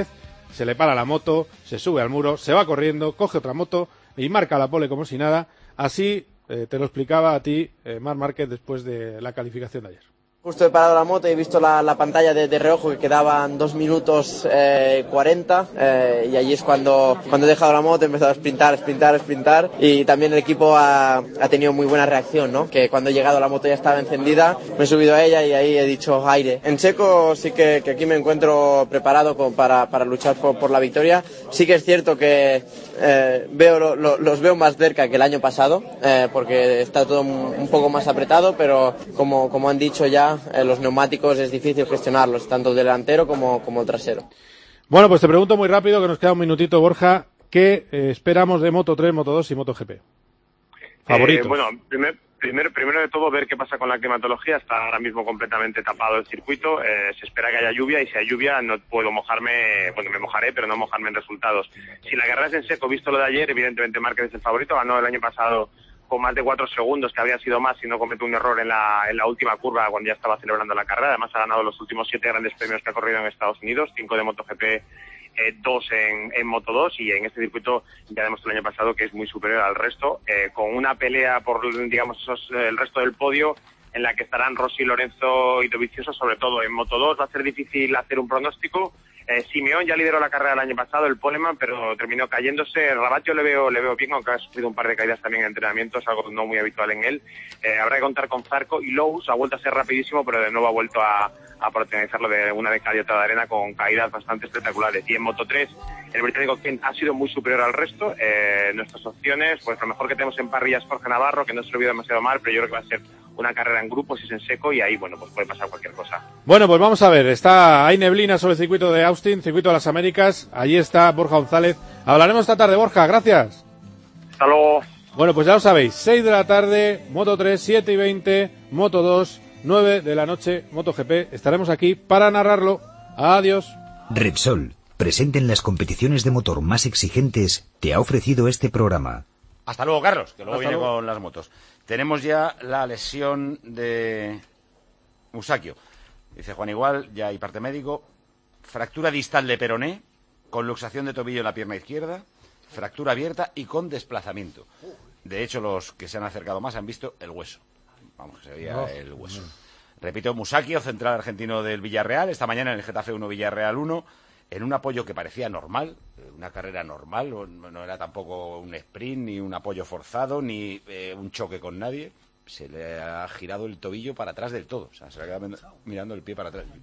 se le para la moto, se sube al muro, se va corriendo, coge otra moto y marca la pole como si nada. Así eh, te lo explicaba a ti eh, Marc Márquez después de la calificación de ayer. Justo he parado la moto y he visto la, la pantalla de, de reojo que quedaban dos minutos eh, cuarenta eh, y allí es cuando, cuando he dejado la moto, he empezado a sprintar, sprintar, sprintar y también el equipo ha, ha tenido muy buena reacción, ¿no? Que cuando he llegado la moto ya estaba encendida, me he subido a ella y ahí he dicho aire. En seco sí que, que aquí me encuentro preparado con, para, para luchar por, por la victoria. Sí que es cierto que eh, veo lo, lo, los veo más cerca que el año pasado eh, porque está todo un, un poco más apretado, pero como, como han dicho ya, Eh, los neumáticos es difícil gestionarlos, tanto el delantero como, como el trasero. Bueno, pues te pregunto muy rápido, que nos queda un minutito, Borja, ¿qué eh, esperamos de Moto tres, Moto dos y MotoGP? ¿Favoritos? Eh, bueno, primer, primer, primero de todo, ver qué pasa con la climatología. Está ahora mismo completamente tapado el circuito. Eh, se espera que haya lluvia y si hay lluvia no puedo mojarme, bueno, me mojaré, pero no mojarme en resultados. Si la carrera es en seco, visto lo de ayer, evidentemente Márquez es el favorito. Ganó el año pasado con más de cuatro segundos, que habría sido más si no comete un error en la, en la última curva cuando ya estaba celebrando la carrera. Además ha ganado los últimos siete grandes premios que ha corrido en Estados Unidos, cinco de MotoGP, eh, dos en, en Moto dos, y en este circuito ya demostró el año pasado que es muy superior al resto, eh, con una pelea por, digamos, esos, el resto del podio en la que estarán Rossi, Lorenzo y Dovizioso, sobre todo en Moto dos. Va a ser difícil hacer un pronóstico. Eh, Simeón ya lideró la carrera el año pasado, el Poleman, pero terminó cayéndose. Rabat yo le veo, le veo bien, aunque ha sufrido un par de caídas también en entrenamientos, algo no muy habitual en él. Eh, habrá que contar con Zarco y Lowe's. Ha vuelto a ser rapidísimo, pero de nuevo ha vuelto a, a protagonizarlo de una de cal y otra de arena con caídas bastante espectaculares. Y en Moto tres, el británico Kent ha sido muy superior al resto. Eh, nuestras opciones, pues lo mejor que tenemos en parrilla es Jorge Navarro, que no se lo vio demasiado mal, pero yo creo que va a ser una carrera en grupo, si es en seco, y ahí, bueno, pues puede pasar cualquier cosa. Bueno, pues vamos a ver, está, hay neblina sobre el circuito de Austin, circuito de las Américas, allí está Borja González. Hablaremos esta tarde, Borja, gracias. Hasta luego. Bueno, pues ya lo sabéis, seis de la tarde, Moto tres, siete y veinte, Moto dos, nueve de la noche, MotoGP. Estaremos aquí para narrarlo. Adiós. Repsol, presente en las competiciones de motor más exigentes, te ha ofrecido este programa. Hasta luego, Carlos, que luego Hasta viene luego. con las motos. Tenemos ya la lesión de Musacchio. Dice Juan Igual, ya hay parte médico. Fractura distal de peroné, con luxación de tobillo en la pierna izquierda, fractura abierta y con desplazamiento. De hecho, los que se han acercado más han visto el hueso. Vamos, que se veía No. el hueso. Repito, Musacchio, central argentino del Villarreal, esta mañana en el Getafe uno, Villarreal uno, en un apoyo que parecía normal, una carrera normal, no, no era tampoco un sprint, ni un apoyo forzado, ni eh, un choque con nadie. Se le ha girado el tobillo para atrás del todo, o sea, se le ha quedado mirando el pie para atrás.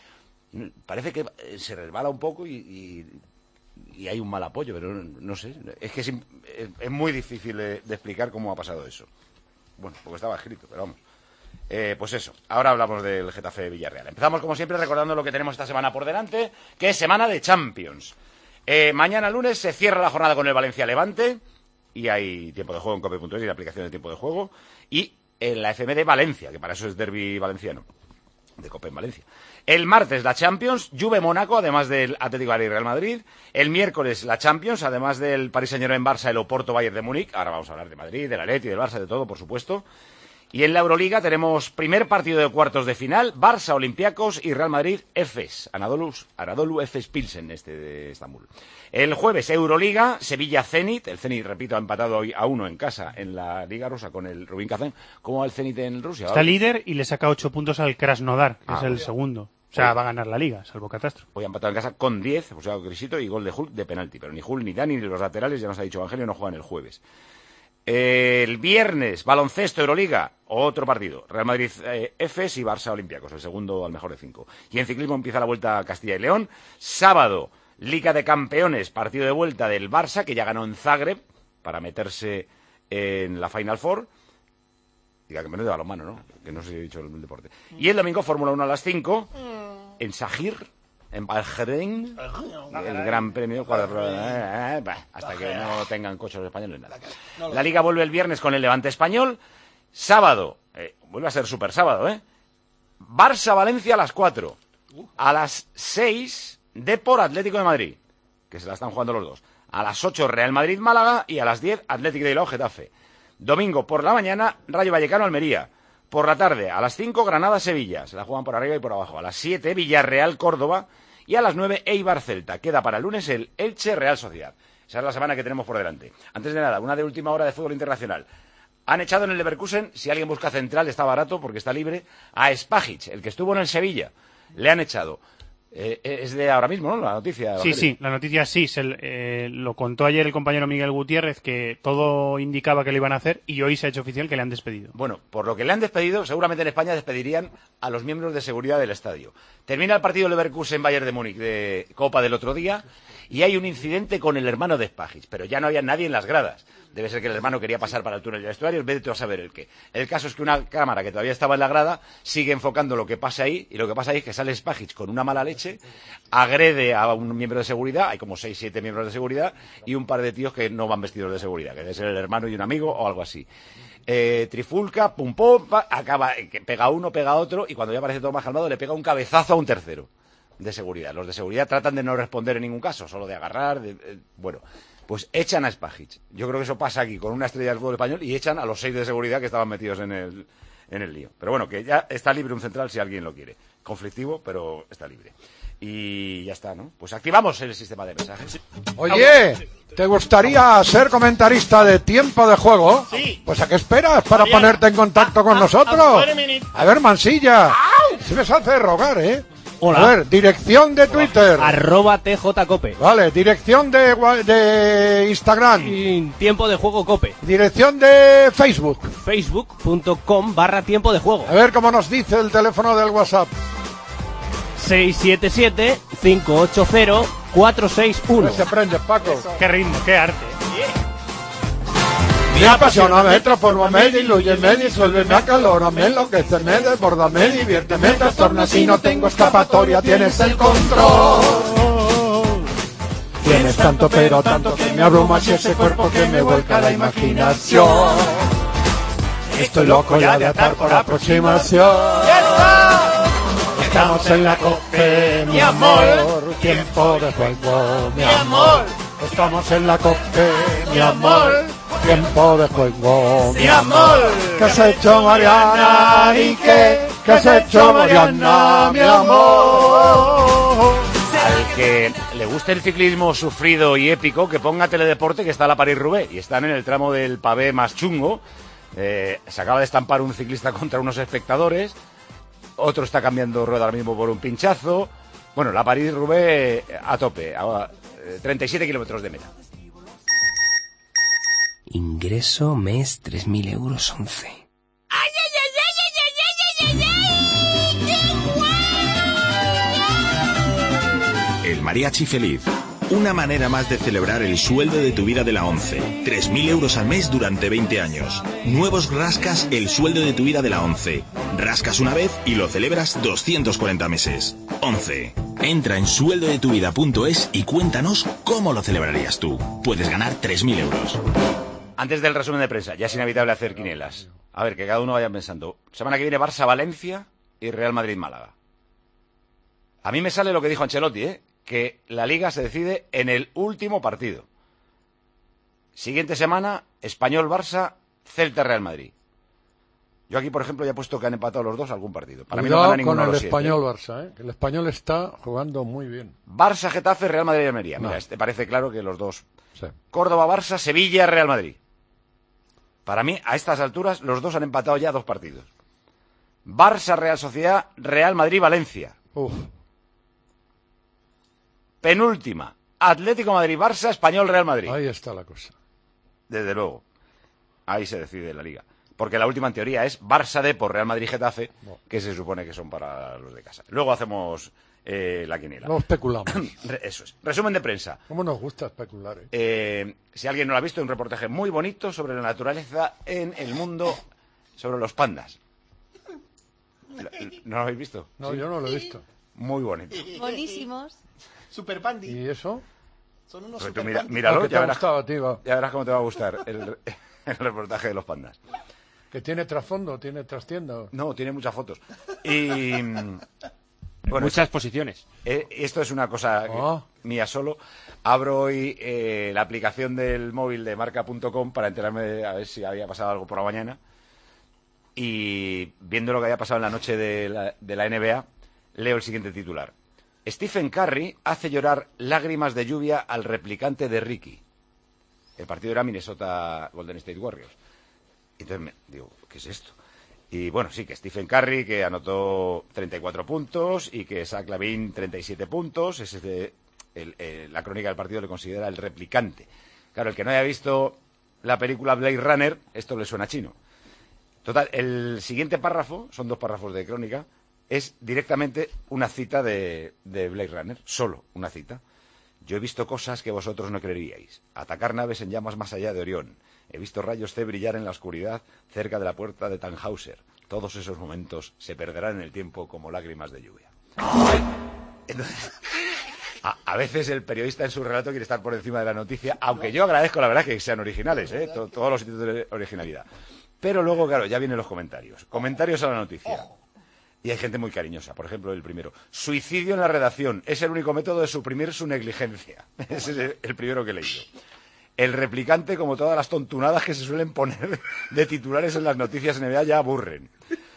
Parece que se resbala un poco y, y, y hay un mal apoyo, pero no, no sé, es que es, es muy difícil de, de explicar cómo ha pasado eso. Bueno, porque estaba escrito, pero vamos. Eh, pues eso, ahora hablamos del Getafe Villarreal. Empezamos como siempre recordando lo que tenemos esta semana por delante, que es semana de Champions. Eh, mañana lunes se cierra la jornada con el Valencia Levante y hay tiempo de juego en cope punto es y la aplicación de tiempo de juego, y en la F M de Valencia, que para eso es derbi valenciano, de Copa en Valencia. El martes la Champions, Juve Mónaco, además del Atlético de Madrid y Real Madrid. El miércoles la Champions, además del Paris Saint-Germain Barça, el Oporto Bayern de Múnich. Ahora vamos a hablar de Madrid, del Atleti, del Barça, de todo, por supuesto. Y en la Euroliga tenemos primer partido de cuartos de final, Barça Olympiacos y Real Madrid Efes, Anadolu, Anadolu Efes Pilsen, este de Estambul. El jueves Euroliga, Sevilla Zenit, el Zenit, repito, ha empatado hoy a uno en casa en la Liga Rusa con el Rubin Kazán. ¿Cómo va el Zenit en Rusia? Está líder y le saca ocho puntos al Krasnodar, que Ah, es el muy bien. segundo. O sea, va a ganar la Liga, salvo catástrofe. Hoy ha empatado en casa con diez, o sea, Grisito y gol de Hulk de penalti. Pero ni Hulk, ni Dani, ni los laterales, ya nos ha dicho Evangelio, no juegan el jueves. El viernes, baloncesto, Euroliga, otro partido. Real Madrid eh, Efes y Barça Olympiacos, el segundo al mejor de cinco. Y en ciclismo empieza la Vuelta a Castilla y León. Sábado, Liga de Campeones, partido de vuelta del Barça, que ya ganó en Zagreb para meterse en la Final Four. Liga de Campeones de balonmano, ¿no? Que no sé si he dicho el deporte. Y el domingo, Fórmula uno a las cinco, en Sajir, en Bahrein, el Gran Premio, cuatro, eh, eh, bah, hasta que no tengan coches los españoles, nada. La Liga vuelve el viernes con el Levante Español. Sábado, eh, vuelve a ser super sábado, ¿eh? Barça-Valencia a las cuatro. A las seis, Depor Atlético de Madrid, que se la están jugando los dos. A las ocho, Real Madrid-Málaga, y a las diez, Atlético de Bilbao Getafe. Domingo por la mañana, Rayo Vallecano-Almería. Por la tarde, a las cinco, Granada-Sevilla. Se la juegan por arriba y por abajo. A las siete, Villarreal-Córdoba. Y a las nueve, Eibar-Celta. Queda para el lunes el Elche-Real Sociedad. Esa es la semana que tenemos por delante. Antes de nada, una de última hora de fútbol internacional. Han echado en el Leverkusen, si alguien busca central, está barato porque está libre, a Spajic, el que estuvo en el Sevilla. Le han echado. Eh, es de ahora mismo, ¿no? La noticia. Sí, sí, la noticia sí. Se, eh, lo contó ayer el compañero Miguel Gutiérrez, que todo indicaba que lo iban a hacer, y hoy se ha hecho oficial que le han despedido. Bueno, por lo que le han despedido, seguramente en España despedirían a los miembros de seguridad del estadio. Termina el partido Leverkusen-Bayern de Múnich de Copa del otro día, y hay un incidente con el hermano de Spajic, pero ya no había nadie en las gradas. Debe ser que el hermano quería pasar para el túnel del vestuario, vete tú a saber el qué. El caso es que una cámara que todavía estaba en la grada sigue enfocando lo que pasa ahí, y lo que pasa ahí es que sale Spajic con una mala leche, agrede a un miembro de seguridad, hay como seis, siete miembros de seguridad, y un par de tíos que no van vestidos de seguridad, que debe ser el hermano y un amigo o algo así. Eh, trifulca, pum pum, pa, acaba, que pega uno, pega otro, y cuando ya parece todo más calmado le pega un cabezazo a un tercero de seguridad. Los de seguridad tratan de no responder en ningún caso, solo de agarrar, de, eh, bueno... Pues echan a Spajic. Yo creo que eso pasa aquí con una estrella del fútbol español y echan a los seis de seguridad que estaban metidos en el, en el lío. Pero bueno, que ya está libre un central si alguien lo quiere. Conflictivo, pero está libre. Y ya está, ¿no? Pues activamos el sistema de mensajes. Oye, ¿te gustaría ser comentarista de Tiempo de Juego? Sí. Pues ¿a qué esperas para ponerte en contacto con nosotros? A ver, Mansilla. Si me hace rogar, ¿eh? Hola. A ver, dirección de Twitter. Arroba T J Cope. Vale, dirección de, de Instagram. Y Tiempo de Juego Cope. Dirección de Facebook. Facebook.com barra Tiempo de Juego. A ver cómo nos dice el teléfono del WhatsApp. seis siete siete, cinco ocho cero, cuatro seis uno. Se aprende, Paco. Eso. Qué ritmo, qué arte. Me apasiona, me transforma, me diluye, me disuelve, me acalora, me enloquece, me desborda, me divierte, me trastorna. Si no tengo escapatoria, tienes el control. Tienes tanto, pero tanto que me abrumas y ese cuerpo que me vuelca la imaginación. Estoy loco ya de atar por aproximación. Estamos en la COPE, mi amor. Tiempo de juego, mi amor. Estamos en la COPE, mi amor. Tiempo de juego, mi amor. ¿Qué has hecho, Mariana? ¿Y qué? ¿Qué has hecho, Mariana, mi amor? Al que le guste el ciclismo sufrido y épico, que ponga Teledeporte, que está la París-Roubaix, y están en el tramo del pavé más chungo. Eh, se acaba de estampar un ciclista contra unos espectadores, otro está cambiando rueda ahora mismo por un pinchazo. Bueno, la París-Roubaix a tope, a treinta y siete kilómetros de meta. Ingreso mes tres mil euros once. ¡Ay, ay, ay, ay, ay, ay, ay, ay, ay! El mariachi feliz. Una manera más de celebrar el sueldo de tu vida de la ONCE. tres mil euros al mes durante veinte años. Nuevos rascas el sueldo de tu vida de la ONCE. Rascas una vez y lo celebras doscientos cuarenta meses. ONCE. Entra en sueldo de tu vida punto es y cuéntanos cómo lo celebrarías tú. Puedes ganar tres mil euros. Antes del resumen de prensa, ya es inevitable hacer quinielas. A ver, que cada uno vaya pensando. Semana que viene Barça-Valencia y Real Madrid-Málaga. A mí me sale lo que dijo Ancelotti, ¿eh? Que la Liga se decide en el último partido. Siguiente semana, Español-Barça, Celta-Real Madrid. Yo aquí, por ejemplo, ya he puesto que han empatado los dos algún partido. Para Cuidado mí no gana ninguno con de el los Español-Barça, siete, ¿eh? Que el Español está jugando muy bien. Barça-Getafe, Real Madrid-Almería. Mira, No. este parece claro que los dos. Sí. Córdoba-Barça, Sevilla-Real Madrid. Para mí, a estas alturas, los dos han empatado ya dos partidos. Barça-Real Sociedad, Real Madrid-Valencia. Uf. Penúltima, Atlético Madrid-Barça, Español-Real Madrid. Ahí está la cosa. Desde luego. Ahí se decide la Liga. Porque la última en teoría es Barça-Depor, Real Madrid-Getafe, No. que se supone que son para los de casa. Luego hacemos eh, la quiniela. No especulamos. Eso es. Resumen de prensa. ¿Cómo nos gusta especular? Eh? Eh, si alguien no lo ha visto, un reportaje muy bonito sobre la naturaleza en el mundo, sobre los pandas. ¿No lo habéis visto? No, ¿Sí? yo no lo he visto. Muy bonito. Buenísimos. Super Pandi. ¿Y eso? Son unos Pues tú super mira, Pandi. míralo, Ah, que te ya ha verás, gustado a ti, va. ya verás cómo te va a gustar el, el reportaje de los pandas. Que tiene trasfondo, tiene trastienda. No, tiene muchas fotos. Y bueno, muchas posiciones. Eh, esto es una cosa Ah. mía solo. Abro hoy eh, la aplicación del móvil de marca punto com para enterarme de, a ver si había pasado algo por la mañana. Y viendo lo que había pasado en la noche de la, de la N B A, leo el siguiente titular. Stephen Curry hace llorar lágrimas de lluvia al replicante de Ricky. El partido era Minnesota Golden State Warriors. Entonces me digo, ¿qué es esto? Y bueno, sí, que Stephen Curry, que anotó treinta y cuatro puntos, y que Zach LaVine treinta y siete puntos. Ese es de, el, el, la crónica del partido le considera el replicante. Claro, el que no haya visto la película Blade Runner, esto le suena chino. Total, el siguiente párrafo, son dos párrafos de crónica, es directamente una cita de, de Blade Runner, solo una cita. Yo he visto cosas que vosotros no creeríais. Atacar naves en llamas más allá de Orión. He visto rayos C brillar en la oscuridad cerca de la puerta de Tannhauser. Todos esos momentos se perderán en el tiempo como lágrimas de lluvia. Entonces, a, a veces el periodista en su relato quiere estar por encima de la noticia, aunque yo agradezco la verdad que sean originales, ¿eh? Todo, todos los sitios de originalidad. Pero luego, claro, ya vienen los comentarios. Comentarios a la noticia. Y hay gente muy cariñosa. Por ejemplo, el primero. Suicidio en la redacción. Es el único método de suprimir su negligencia. Ese es el primero que he leído. El replicante, como todas las tontunadas que se suelen poner de titulares en las noticias N B A, ya aburren.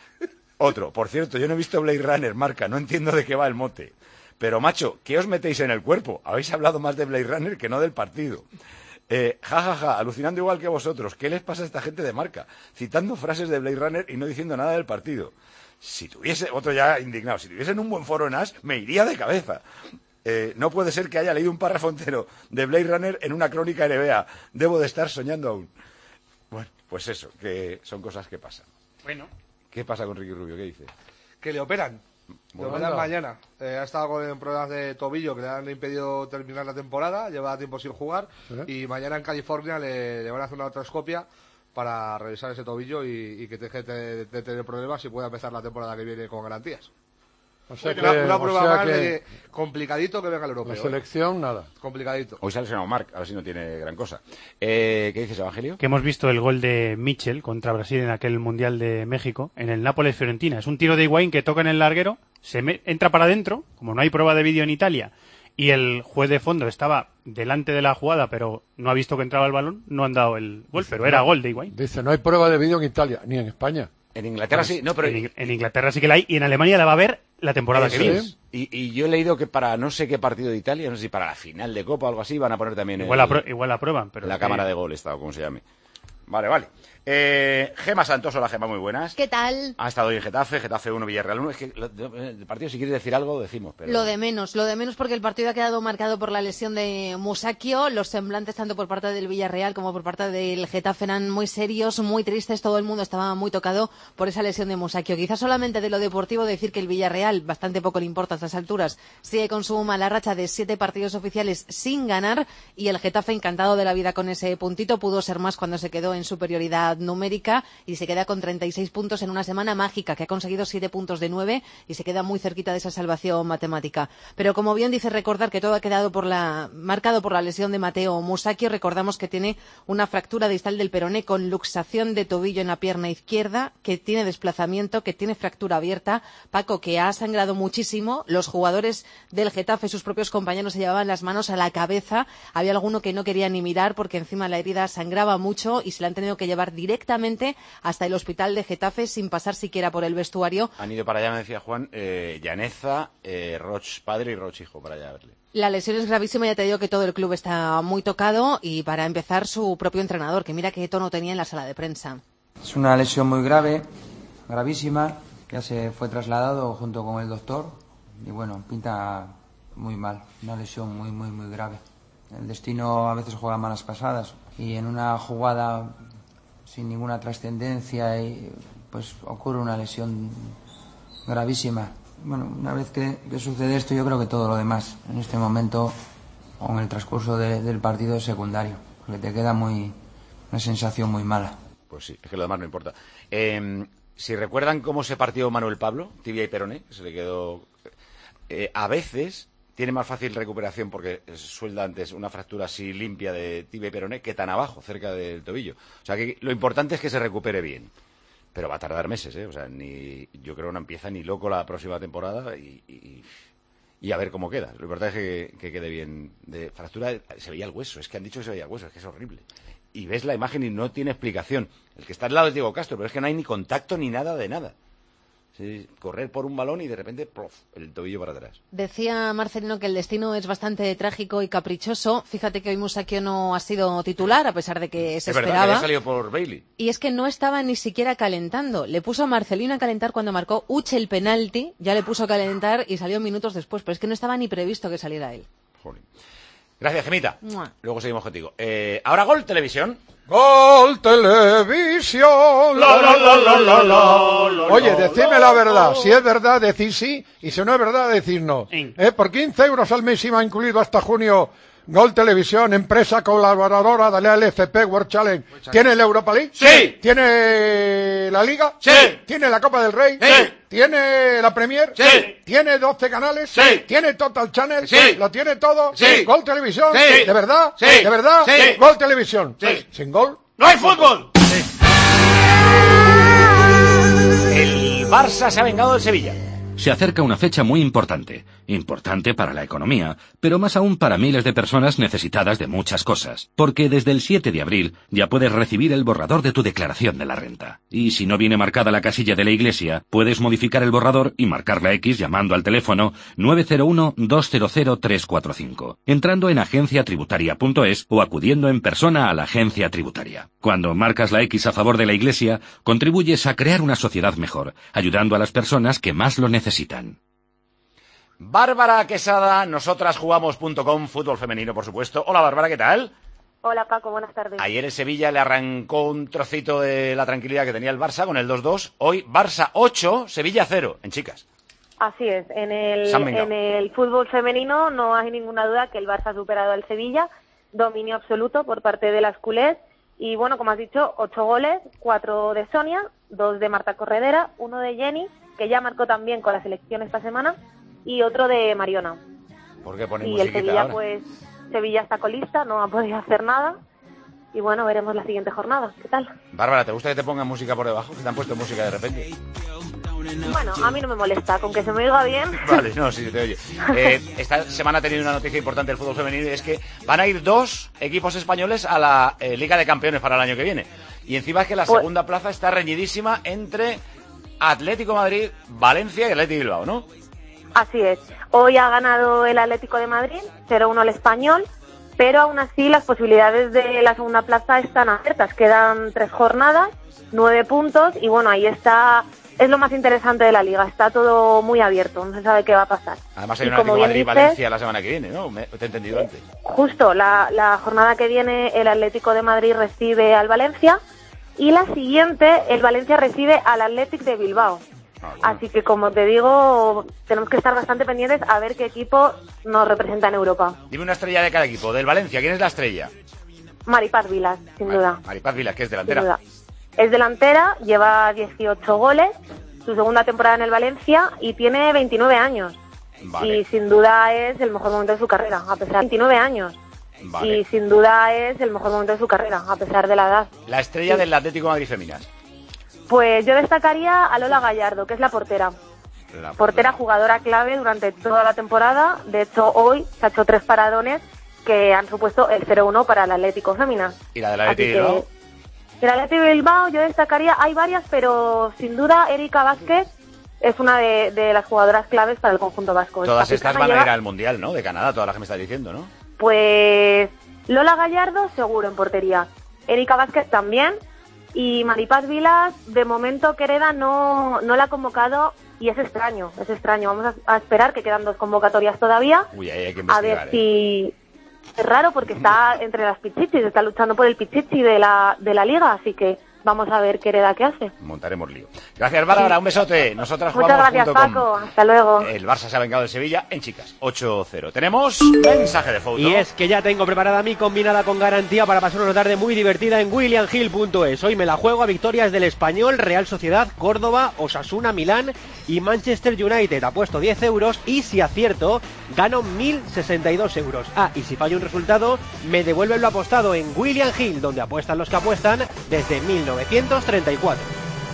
Otro. Por cierto, yo no he visto Blade Runner, marca. No entiendo de qué va el mote. Pero, macho, ¿qué os metéis en el cuerpo? Habéis hablado más de Blade Runner que no del partido. Eh, ja, ja, ja, alucinando igual que vosotros. ¿Qué les pasa a esta gente de marca? Citando frases de Blade Runner y no diciendo nada del partido. Si tuviese, otro ya indignado, si tuviesen un buen foro en As, me iría de cabeza. Eh, no puede ser que haya leído un párrafo entero de Blade Runner en una crónica N B A. Debo de estar soñando aún. Bueno, pues eso, que son cosas que pasan. Bueno. ¿Qué pasa con Ricky Rubio? ¿Qué dice? Que le operan. Le Bueno, operan anda. mañana. Eh, ha estado con problemas de tobillo que le han impedido terminar la temporada. Lleva tiempo sin jugar. ¿Eh? Y mañana en California le, le van a hacer una artroscopia para revisar ese tobillo y, y que deje de, de tener problemas y pueda empezar la temporada que viene con garantías. O sea una, que- una o prueba sea más que- de complicadito que venga el europeo. La selección, nada. ¿eh? Complicadito. Hoy se ha lesionado Marc, a ver si no tiene gran cosa. Eh, ¿Qué dices, Evangelio? Que hemos visto el gol de Mitchell contra Brasil en aquel Mundial de México, en el Nápoles-Fiorentina. Es un tiro de Higuaín que toca en el larguero, se me- entra para adentro, como no hay prueba de vídeo en Italia, y el juez de fondo estaba delante de la jugada, pero no ha visto que entraba el balón, no han dado el gol, pero era gol de Higuaín. Dice, no hay prueba de vídeo en Italia, ni en España. En Inglaterra sí, no, pero... En, Ing- en Inglaterra sí que la hay, y en Alemania la va a ver la temporada Eso que viene. es. Y, y yo he leído que para no sé qué partido de Italia, no sé si para la final de Copa o algo así, van a poner también Igual, el- apro- igual aprueban, pero... la que- cámara de gol, esta, o como se llame. Vale, vale. Eh, Gema Santos, hola Gema, muy buenas. ¿Qué tal? Ha estado hoy en Getafe, Getafe uno, Villarreal uno. Es que lo- el partido, si quieres decir algo, lo decimos. Pero... Lo de menos, lo de menos porque el partido ha quedado marcado por la lesión de Musacchio. Los semblantes tanto por parte del Villarreal como por parte del Getafe eran muy serios, muy tristes. Todo el mundo estaba muy tocado por esa lesión de Musacchio. Quizás solamente de lo deportivo decir que el Villarreal, bastante poco le importa a estas alturas, sigue con su mala racha de siete partidos oficiales sin ganar y el Getafe encantado de la vida con ese puntito. Pudo ser más cuando se quedó en superioridad numérica y se queda con treinta y seis puntos en una semana mágica que ha conseguido siete puntos de nueve y se queda muy cerquita de esa salvación matemática. Pero como bien dice, recordar que todo ha quedado por la, marcado por la lesión de Mateo Musacchio. Recordamos que tiene una fractura distal del peroné con luxación de tobillo en la pierna izquierda, que tiene desplazamiento, que tiene fractura abierta. Paco, que ha sangrado muchísimo. Los jugadores del Getafe, sus propios compañeros, se llevaban las manos a la cabeza. Había alguno que no quería ni mirar porque encima la herida sangraba mucho y se la han tenido que llevar directamente hasta el hospital de Getafe sin pasar siquiera por el vestuario. Han ido para allá, me decía Juan, eh, Llaneza, eh, Roch padre y Roch hijo, para allá a verle. La lesión es gravísima, ya te digo que todo el club está muy tocado y para empezar su propio entrenador, que mira qué tono tenía en la sala de prensa. Es una lesión muy grave, gravísima, ya se fue trasladado junto con el doctor y bueno, pinta muy mal, una lesión muy, muy, muy grave. El destino a veces juega malas pasadas y en una jugada sin ninguna trascendencia y pues ocurre una lesión gravísima. Bueno, una vez que, que sucede esto, yo creo que todo lo demás en este momento o en el transcurso de- del partido es secundario, porque te queda muy una sensación muy mala. Pues sí, es que lo demás no importa. Eh, si recuerdan cómo se partió Manuel Pablo, tibia y peroné, que se le quedó... eh, a veces tiene más fácil recuperación porque suelda antes una fractura así limpia de tibia y peroné que tan abajo, cerca del tobillo. O sea que lo importante es que se recupere bien. Pero va a tardar meses, ¿eh? O sea, ni, yo creo que no empieza ni loco la próxima temporada y, y, y a ver cómo queda. Lo importante es que, que quede bien. De fractura se veía el hueso, es que han dicho que se veía el hueso, es que es horrible. Y ves la imagen y no tiene explicación. El que está al lado es Diego Castro, pero es que no hay ni contacto ni nada de nada. Sí, correr por un balón y de repente, ¡prof!, el tobillo para atrás. Decía Marcelino que el destino es bastante trágico y caprichoso. Fíjate que hoy Musacchio no ha sido titular, a pesar de que se es esperaba. Verdad, que había salido por Bailey. Y es que no estaba ni siquiera calentando. Le puso a Marcelino a calentar cuando marcó Uche el penalti, ya le puso a calentar y salió minutos después, pero es que no estaba ni previsto que saliera él. Jolín. Gracias, Gemita. ¡Mua! Luego seguimos contigo. Eh, ahora Gol Televisión. Gol Televisión. La, la, la, la, la, la, la, Oye, la, decidme la verdad. Si es verdad, decir sí. Y si no es verdad, decir no. Sí. ¿Eh? Por quince euros al mes iba incluido hasta junio Gol Televisión, empresa colaboradora de la L C P World Challenge. ¿Tiene la Europa League? Sí. ¿Tiene la Liga? Sí. ¿Tiene la Copa del Rey? Sí. ¿Tiene la Premier? Sí. ¿Tiene doce canales? Sí. ¿Tiene Total Channel? Sí. ¿Lo tiene todo? Sí. ¿Gol Televisión? Sí. ¿De verdad? Sí. ¿De verdad? Sí. Gol Televisión. Sí. ¿Sin gol? ¡No hay fútbol! El Barça se ha vengado del Sevilla. Se acerca una fecha muy importante, importante para la economía, pero más aún para miles de personas necesitadas de muchas cosas, porque desde el siete de abril ya puedes recibir el borrador de tu declaración de la renta. Y si no viene marcada la casilla de la Iglesia, puedes modificar el borrador y marcar la X llamando al teléfono nueve cero uno, dos cero cero, tres cuatro cinco, entrando en agencia tributaria punto es o acudiendo en persona a la agencia tributaria. Cuando marcas la X a favor de la Iglesia, contribuyes a crear una sociedad mejor, ayudando a las personas que más lo necesitan. necesitan. Bárbara Quesada, nosotras jugamos punto com, fútbol femenino, por supuesto. Hola, Bárbara, ¿qué tal? Hola, Paco, buenas tardes. Ayer el Sevilla le arrancó un trocito de la tranquilidad que tenía el Barça con el dos dos. Hoy, Barça ocho, Sevilla cero, en chicas. Así es, en el, Se han vengado. en el fútbol femenino no hay ninguna duda que el Barça ha superado al Sevilla, dominio absoluto por parte de las culés. Y bueno, como has dicho, ocho goles, cuatro de Sonia, dos de Marta Corredera, uno de Jenny, que ya marcó también con la selección esta semana, y otro de Mariona. ¿Por qué ponen Y el musiquita Sevilla, ahora? pues, Sevilla está colista, no ha podido hacer nada. Y bueno, veremos la siguiente jornada. ¿Qué tal? Bárbara, ¿te gusta que te pongan música por debajo? Que te han puesto música de repente. Bueno, a mí no me molesta, con que se me oiga bien. Vale, no, sí, se te oye. Eh, esta semana ha tenido una noticia importante del fútbol femenino y es que van a ir dos equipos españoles a la eh, Liga de Campeones para el año que viene. Y encima es que la Pues- segunda plaza está reñidísima entre Atlético de Madrid, Valencia y Atlético Bilbao, ¿no? Así es. Hoy ha ganado el Atlético de Madrid, cero uno al Español, pero aún así las posibilidades de la segunda plaza están abiertas. Quedan tres jornadas, nueve puntos y bueno, ahí está, es lo más interesante de la liga. Está todo muy abierto, no se sabe qué va a pasar. Además hay Y un como Atlético bien Madrid-Valencia dices, la semana que viene, ¿no? Me, te he entendido antes. Justo, la, la jornada que viene el Atlético de Madrid recibe al Valencia y la siguiente el Valencia recibe al Athletic de Bilbao. Así que, como te digo, tenemos que estar bastante pendientes a ver qué equipo nos representa en Europa. Dime una estrella de cada equipo. Del Valencia, ¿quién es la estrella? Maripaz Vilas, sin duda. Maripaz Vilas, que es Sin delantera. duda. Es delantera, lleva dieciocho goles, su segunda temporada en el Valencia y tiene veintinueve años. Vale. Y sin duda es el mejor momento de su carrera, a pesar de veintinueve años. Vale. Y sin duda es el mejor momento de su carrera, a pesar de la edad. La estrella Sí. del Atlético de Madrid Feminas. Pues yo destacaría a Lola Gallardo, que es la portera. La Portera jugadora clave durante toda la temporada. De hecho, hoy se ha hecho tres paradones que han supuesto el cero uno para el Atlético Femina. ¿Y la del Así Atlético que, Bilbao? del Atlético de Bilbao yo destacaría, hay varias, pero sin duda Erika Vázquez es una de, de las jugadoras claves para el conjunto vasco. Todas Esta estas africana van a ir lleva- al Mundial, ¿no? De Canadá, todas las que me estás diciendo, ¿no? Pues Lola Gallardo seguro en portería, Erika Vázquez también, y Maripaz Vilas de momento Quereda no, no la ha convocado y es extraño, es extraño. Vamos a, a esperar, que quedan dos convocatorias todavía, Uy, ahí hay que a investigar, ver ¿eh? si... Es raro porque está entre las pichichis, está luchando por el pichichi de la, de la liga, así que vamos a ver Quereda qué hace. Montaremos lío. Gracias, Bárbara, un besote. Nosotras Muchas jugamos gracias, punto com. Paco, hasta luego. El Barça se ha vengado del Sevilla en chicas, ocho cero. Tenemos mensaje de foto. Y es que ya tengo preparada mi combinada con garantía para pasar una tarde muy divertida en william hill punto es. Hoy me la juego a victorias del Español, Real Sociedad, Córdoba, Osasuna, Milán y Manchester United. Apuesto diez euros y si acierto, gano mil sesenta y dos euros. Ah, y si fallo un resultado, me devuelven lo apostado en William Hill, donde apuestan los que apuestan desde mil novecientos treinta y cuatro.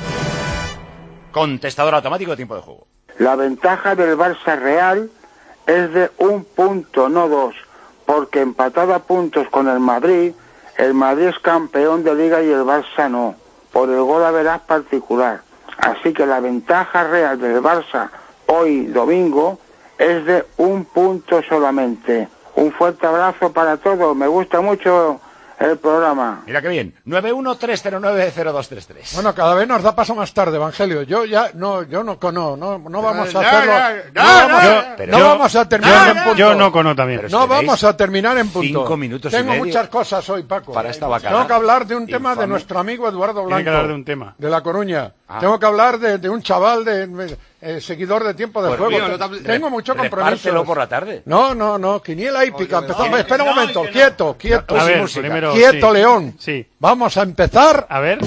Contestador automático de tiempo de juego. La ventaja del Barça Real es de un punto, no dos, porque empatado a puntos con el Madrid, el Madrid es campeón de Liga y el Barça no, por el gol a veraz particular. Así que la ventaja real del Barça hoy domingo es de un punto solamente. Un fuerte abrazo para todos. Me gusta mucho el programa. Mira qué bien. nueve uno tres cero nueve cero dos tres tres. Bueno, cada vez nos da paso más tarde, Evangelio. Yo ya no, yo no cono, no, no vamos a No, hacerlo. no, No, no, vamos, no, a, pero no yo- vamos a terminar yo- en punto. yo no cono también. Pero No si tenéis vamos a terminar en punto. cinco minutos y Tengo medio muchas cosas hoy, Paco. para esta bacana. Tengo que hablar de un tema de Infame. nuestro amigo Eduardo Blanco. Tiene que hablar de un tema. De La Coruña. Ah. Tengo que hablar de, de un chaval de eh, seguidor de Tiempo de Pues Juego. mío, no te- Tengo mucho compromiso. repártelo por la tarde. No, no, no. Quiniela hípica. Empezamos. no. Espera un No, momento. que no. Quieto, quieto. A Sin ver, música. primero, Quieto, sí. León. Sí. Vamos a empezar. A ver.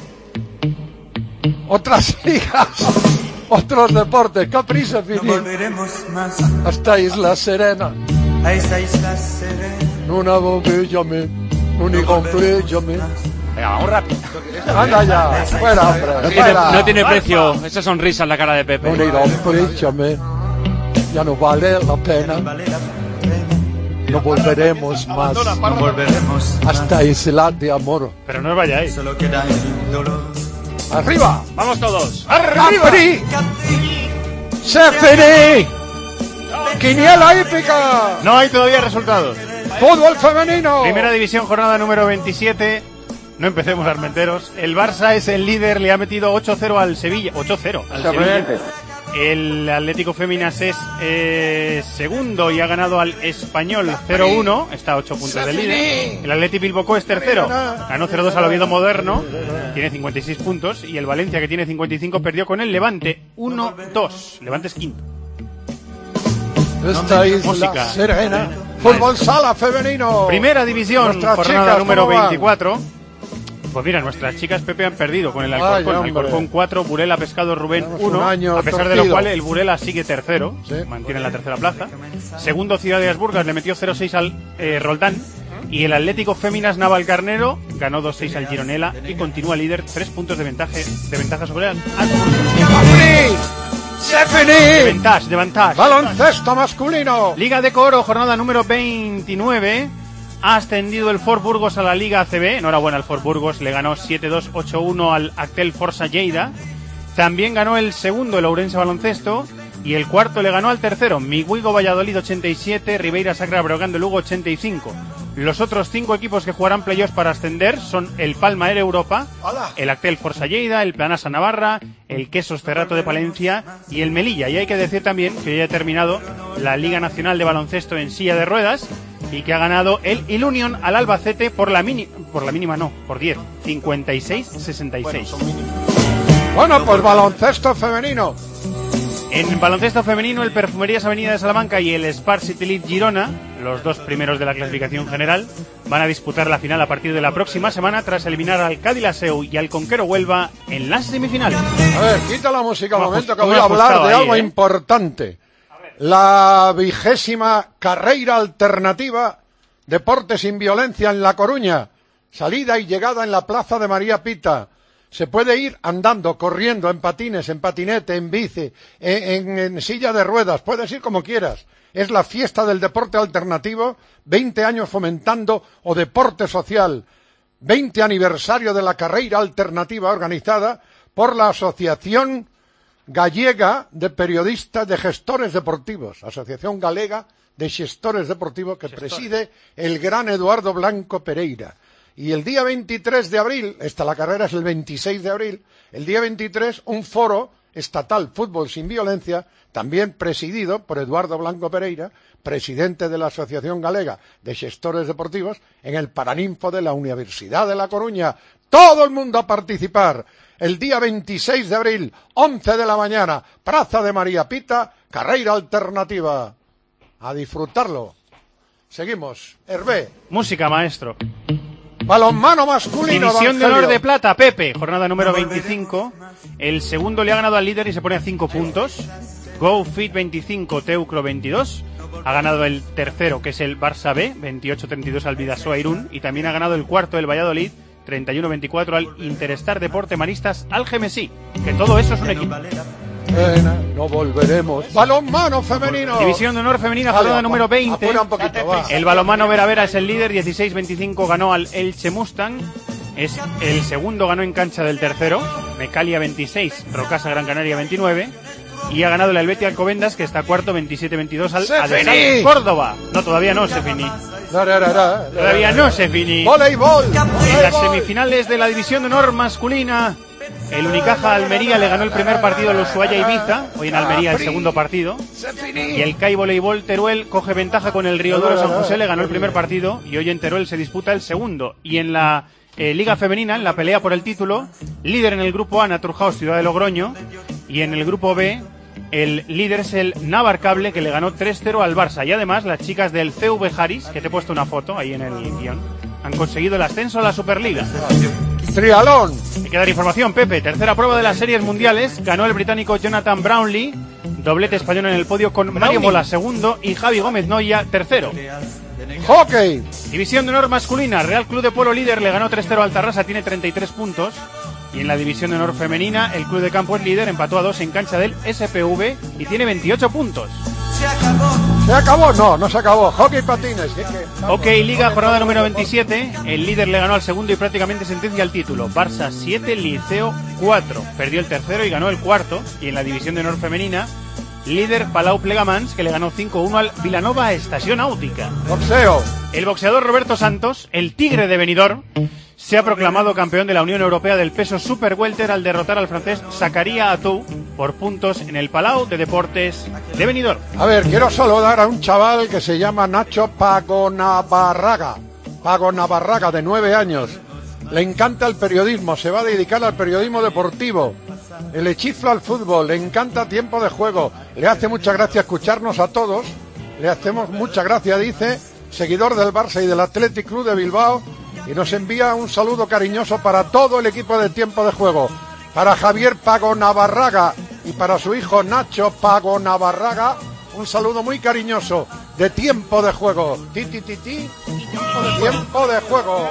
Otras ligas. Otros deportes. Capriza, No Fini. volveremos más Hasta Isla Serena. a esa isla serena. Una bombilla me. Un incomplillo me. Venga, vamos rápido. Anda ya. Fuera, hombre. No tiene, fuera. no tiene precio esa sonrisa en la cara de Pepe. Un incomplillo me. Ya no vale la pena. No volveremos más. No volveremos Hasta Isla de Amor. Pero no os vayáis. Solo queda el dolor. ¡Arriba! Vamos todos. ¡Capri! ¡Sefini! ¡Quiniela hípica! No hay todavía resultados. ¡Fútbol femenino! Primera división, jornada número veintisiete. No empecemos, armenteros. El Barça es el líder, le ha metido ocho cero al Sevilla. ocho cero al Sevilla. El Atlético Féminas es eh, segundo y ha ganado al Español cero uno. Está a ocho puntos del líder. El Atleti Bilbao es tercero. Ganó cero dos al Oviedo Moderno. Tiene cincuenta y seis puntos. Y el Valencia, que tiene cincuenta y cinco, perdió con el Levante uno dos. Levante es quinto. Esta isla Música. serena. Fútbol sala femenino. Primera división, Nuestras jornada chicas, número ¿cómo van? veinticuatro. Pues mira, nuestras chicas Pepe han perdido con el Ay, Alcorcón. hombre. Alcorcón cuatro, Burela Pescado Rubén Tenemos uno. un año A pesar de torcido. lo cual el Burela sigue tercero, mantiene la tercera plaza. Segundo Ciudad de Asburgas le metió cero seis al eh, Roldán. Y el Atlético Féminas Navalcarnero ganó dos seis al Gironella y continúa líder, tres puntos de ventaja, de ventaja sobre el ¡Sefini! De ventaja, de ventaja. Baloncesto masculino. Liga de Coro, jornada número veintinueve. Ha ascendido el Fort Burgos a la Liga A C B. Enhorabuena al Fort Burgos, le ganó siete dos ocho uno al Actel Forza Lleida. También ganó el segundo el Ourense Baloncesto. Y el cuarto le ganó al tercero, Miguigo Valladolid ochenta y siete, Ribeira Sacra Breogán de Lugo ochenta y cinco. Los otros cinco equipos que jugarán playoffs para ascender son el Palma Air Europa, el Actel Forza Lleida, el Planasa Navarra, el Quesos Cerrato de Palencia y el Melilla. Y hay que decir también que ya ha terminado la Liga Nacional de Baloncesto en silla de ruedas y que ha ganado el Ilunion al Albacete por la mini, por la mínima no, por diez, cincuenta y seis sesenta y seis. Bueno, pues baloncesto femenino. En baloncesto femenino, el Perfumerías Avenida de Salamanca y el Spar City Lead Girona, los dos primeros de la clasificación general, van a disputar la final a partir de la próxima semana tras eliminar al Cádiz Laseu y al Conquero Huelva en las semifinales. A ver, quita la música un Me momento ajust- que voy me a hablar ajustado de ahí, algo ¿eh? importante. La vigésima carrera alternativa Deporte sin Violencia en La Coruña. Salida y llegada en la Plaza de María Pita. Se puede ir andando, corriendo, en patines, en patinete, en bici, en, en, en silla de ruedas. Puedes ir como quieras. Es la fiesta del deporte alternativo, veinte años fomentando o deporte social. veinte aniversario de la carrera alternativa organizada por la Asociación Gallega de Periodistas de Gestores Deportivos, Asociación Galega de Gestores Deportivos, que preside el gran Eduardo Blanco Pereira. Y el día veintitrés de abril, esta la carrera es el veintiséis de abril, el día veintitrés un foro estatal Fútbol sin Violencia, también presidido por Eduardo Blanco Pereira, presidente de la Asociación Galega de Gestores Deportivos, en el Paraninfo de la Universidad de La Coruña. Todo el mundo a participar. El día veintiséis de abril, once de la mañana, Plaza de María Pita, carrera alternativa. A disfrutarlo. Seguimos. Hervé. Música, maestro. Balonmano masculino. División de Evangelio. honor de plata, Pepe, jornada número veinticinco. El segundo le ha ganado al líder y se pone a cinco puntos. Go Fit veinticinco, Teucro veintidós. Ha ganado el tercero, que es el Barça B, veintiocho treinta y dos al Vidasoa Irún. Y también ha ganado el cuarto, el Valladolid, treinta y uno veinticuatro al Interestar Deporte Maristas Algemesí. Que todo eso es un equipo. Pena, no volveremos. Balonmano femenino. División de honor femenina, Vale, jornada apa- número veinte. apura un poquito, va. El balonmano Vera Vera es el líder, dieciséis veinticinco ganó al Elche Mustang. Es el segundo, ganó en cancha del tercero, Mecalia veintiséis, Rocasa Gran Canaria veintinueve, y ha ganado el Helvetia Alcobendas, que está cuarto, veintisiete veintidós al Adesal Córdoba. No, todavía no se finí. Todavía no se finí. Voleibol. En las semifinales de la División de Honor masculina, el Unicaja Almería le ganó el primer partido al Ushuaia Ibiza, hoy en Almería el segundo partido, y el C A I Voleibol Teruel coge ventaja con el Río Duro San José, le ganó el primer partido, y hoy en Teruel se disputa el segundo. Y en la eh, Liga Femenina, en la pelea por el título, líder en el grupo A, Naturhaus Ciudad de Logroño, y en el grupo B, el líder es el Navarcable, que le ganó tres cero al Barça. Y además las chicas del C V Haris, que te he puesto una foto ahí en el guión, han conseguido el ascenso a la Superliga. Trialón. Hay que dar información, Pepe. Tercera prueba de las series mundiales. Ganó el británico Jonathan Brownlee, doblete español en el podio con Mario Mola segundo y Javi Gómez Noya tercero. Hockey. División de honor masculina. Real Club de Polo líder, le ganó tres cero al Tarrasa, tiene treinta y tres puntos. Y en la división de honor femenina, el Club de Campo es líder, empató a dos en cancha del S P V y tiene veintiocho puntos. Se acabó. ¿Se acabó? No, no se acabó. Hockey patines. ¿Qué, qué? Ok, Liga, jornada número veintisiete. El líder le ganó al segundo y prácticamente sentencia el título. Barça siete, Liceo cuatro. Perdió el tercero y ganó el cuarto. Y en la división de honor femenina, líder Palau Plegamans, que le ganó cinco uno al Vilanova Estación Náutica. Boxeo. El boxeador Roberto Santos, el tigre de Benidorm, se ha proclamado campeón de la Unión Europea del peso super welter al derrotar al francés Zakaria Atou por puntos en el Palau de Deportes de Benidorm. A ver, quiero saludar a un chaval que se llama Nacho Pagonavarraga. Pagonavarraga, de nueve años. Le encanta el periodismo, se va a dedicar al periodismo deportivo. Le chifla al fútbol, le encanta tiempo de juego. Le hace mucha gracia escucharnos a todos. Le hacemos mucha gracia, dice, seguidor del Barça y del Athletic Club de Bilbao. Y nos envía un saludo cariñoso para todo el equipo de tiempo de juego. Para Javier Pagonavarraga y para su hijo Nacho Pagonavarraga, un saludo muy cariñoso de tiempo de juego. Ti, ti, ti, ti. Tiempo de juego.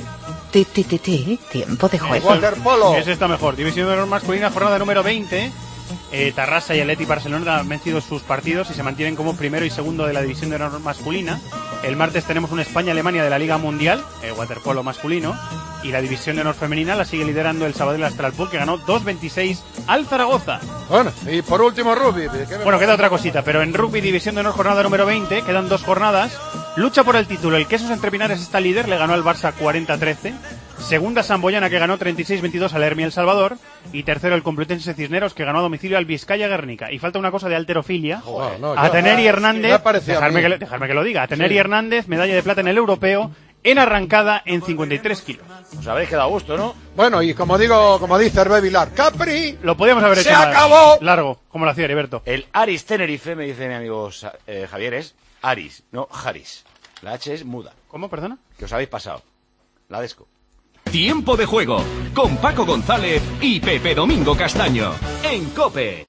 Ti, ti, ti, ti. Tiempo de juego. Waterpolo. Ese está mejor. División de honor masculina, jornada número veinte. Eh, Tarrasa y Athletic Barcelona han vencido sus partidos y se mantienen como primero y segundo de la división de honor masculina. El martes tenemos una España-Alemania de la Liga Mundial, eh, waterpolo masculino, y la división de honor femenina la sigue liderando el Sabadell Astralpool, que ganó dos veintiséis al Zaragoza. Bueno, y por último rugby. Bueno, queda otra cosita, pero en rugby división de honor jornada número veinte, quedan dos jornadas. Lucha por el título, el Quesos Entre Pinares está líder, le ganó al Barça cuarenta a trece. Segunda Samboyana, que ganó treinta y seis veintidós al Hermi El Salvador. Y tercero el Complutense Cisneros, que ganó a domicilio al Vizcaya Guernica. Y falta una cosa de alterofilia. Joder, no, Ateneri Hernández, dejarme que, lo, dejarme que lo diga. Ateneri sí. Hernández, medalla de plata en el europeo, en arrancada en cincuenta y tres kilos. Os habréis quedado a gusto, ¿no? Bueno, y como digo, como dice Hervé Vilar, Capri. Lo podíamos haber hecho ¡Se más acabó! largo, como lo hacía Heriberto. El Aris Tenerife, me dice mi amigo eh, Javier, es Aris, no Haris. La H es muda. ¿Cómo, perdona? Que os habéis pasado. La desco. Tiempo de juego con Paco González y Pepe Domingo Castaño en COPE.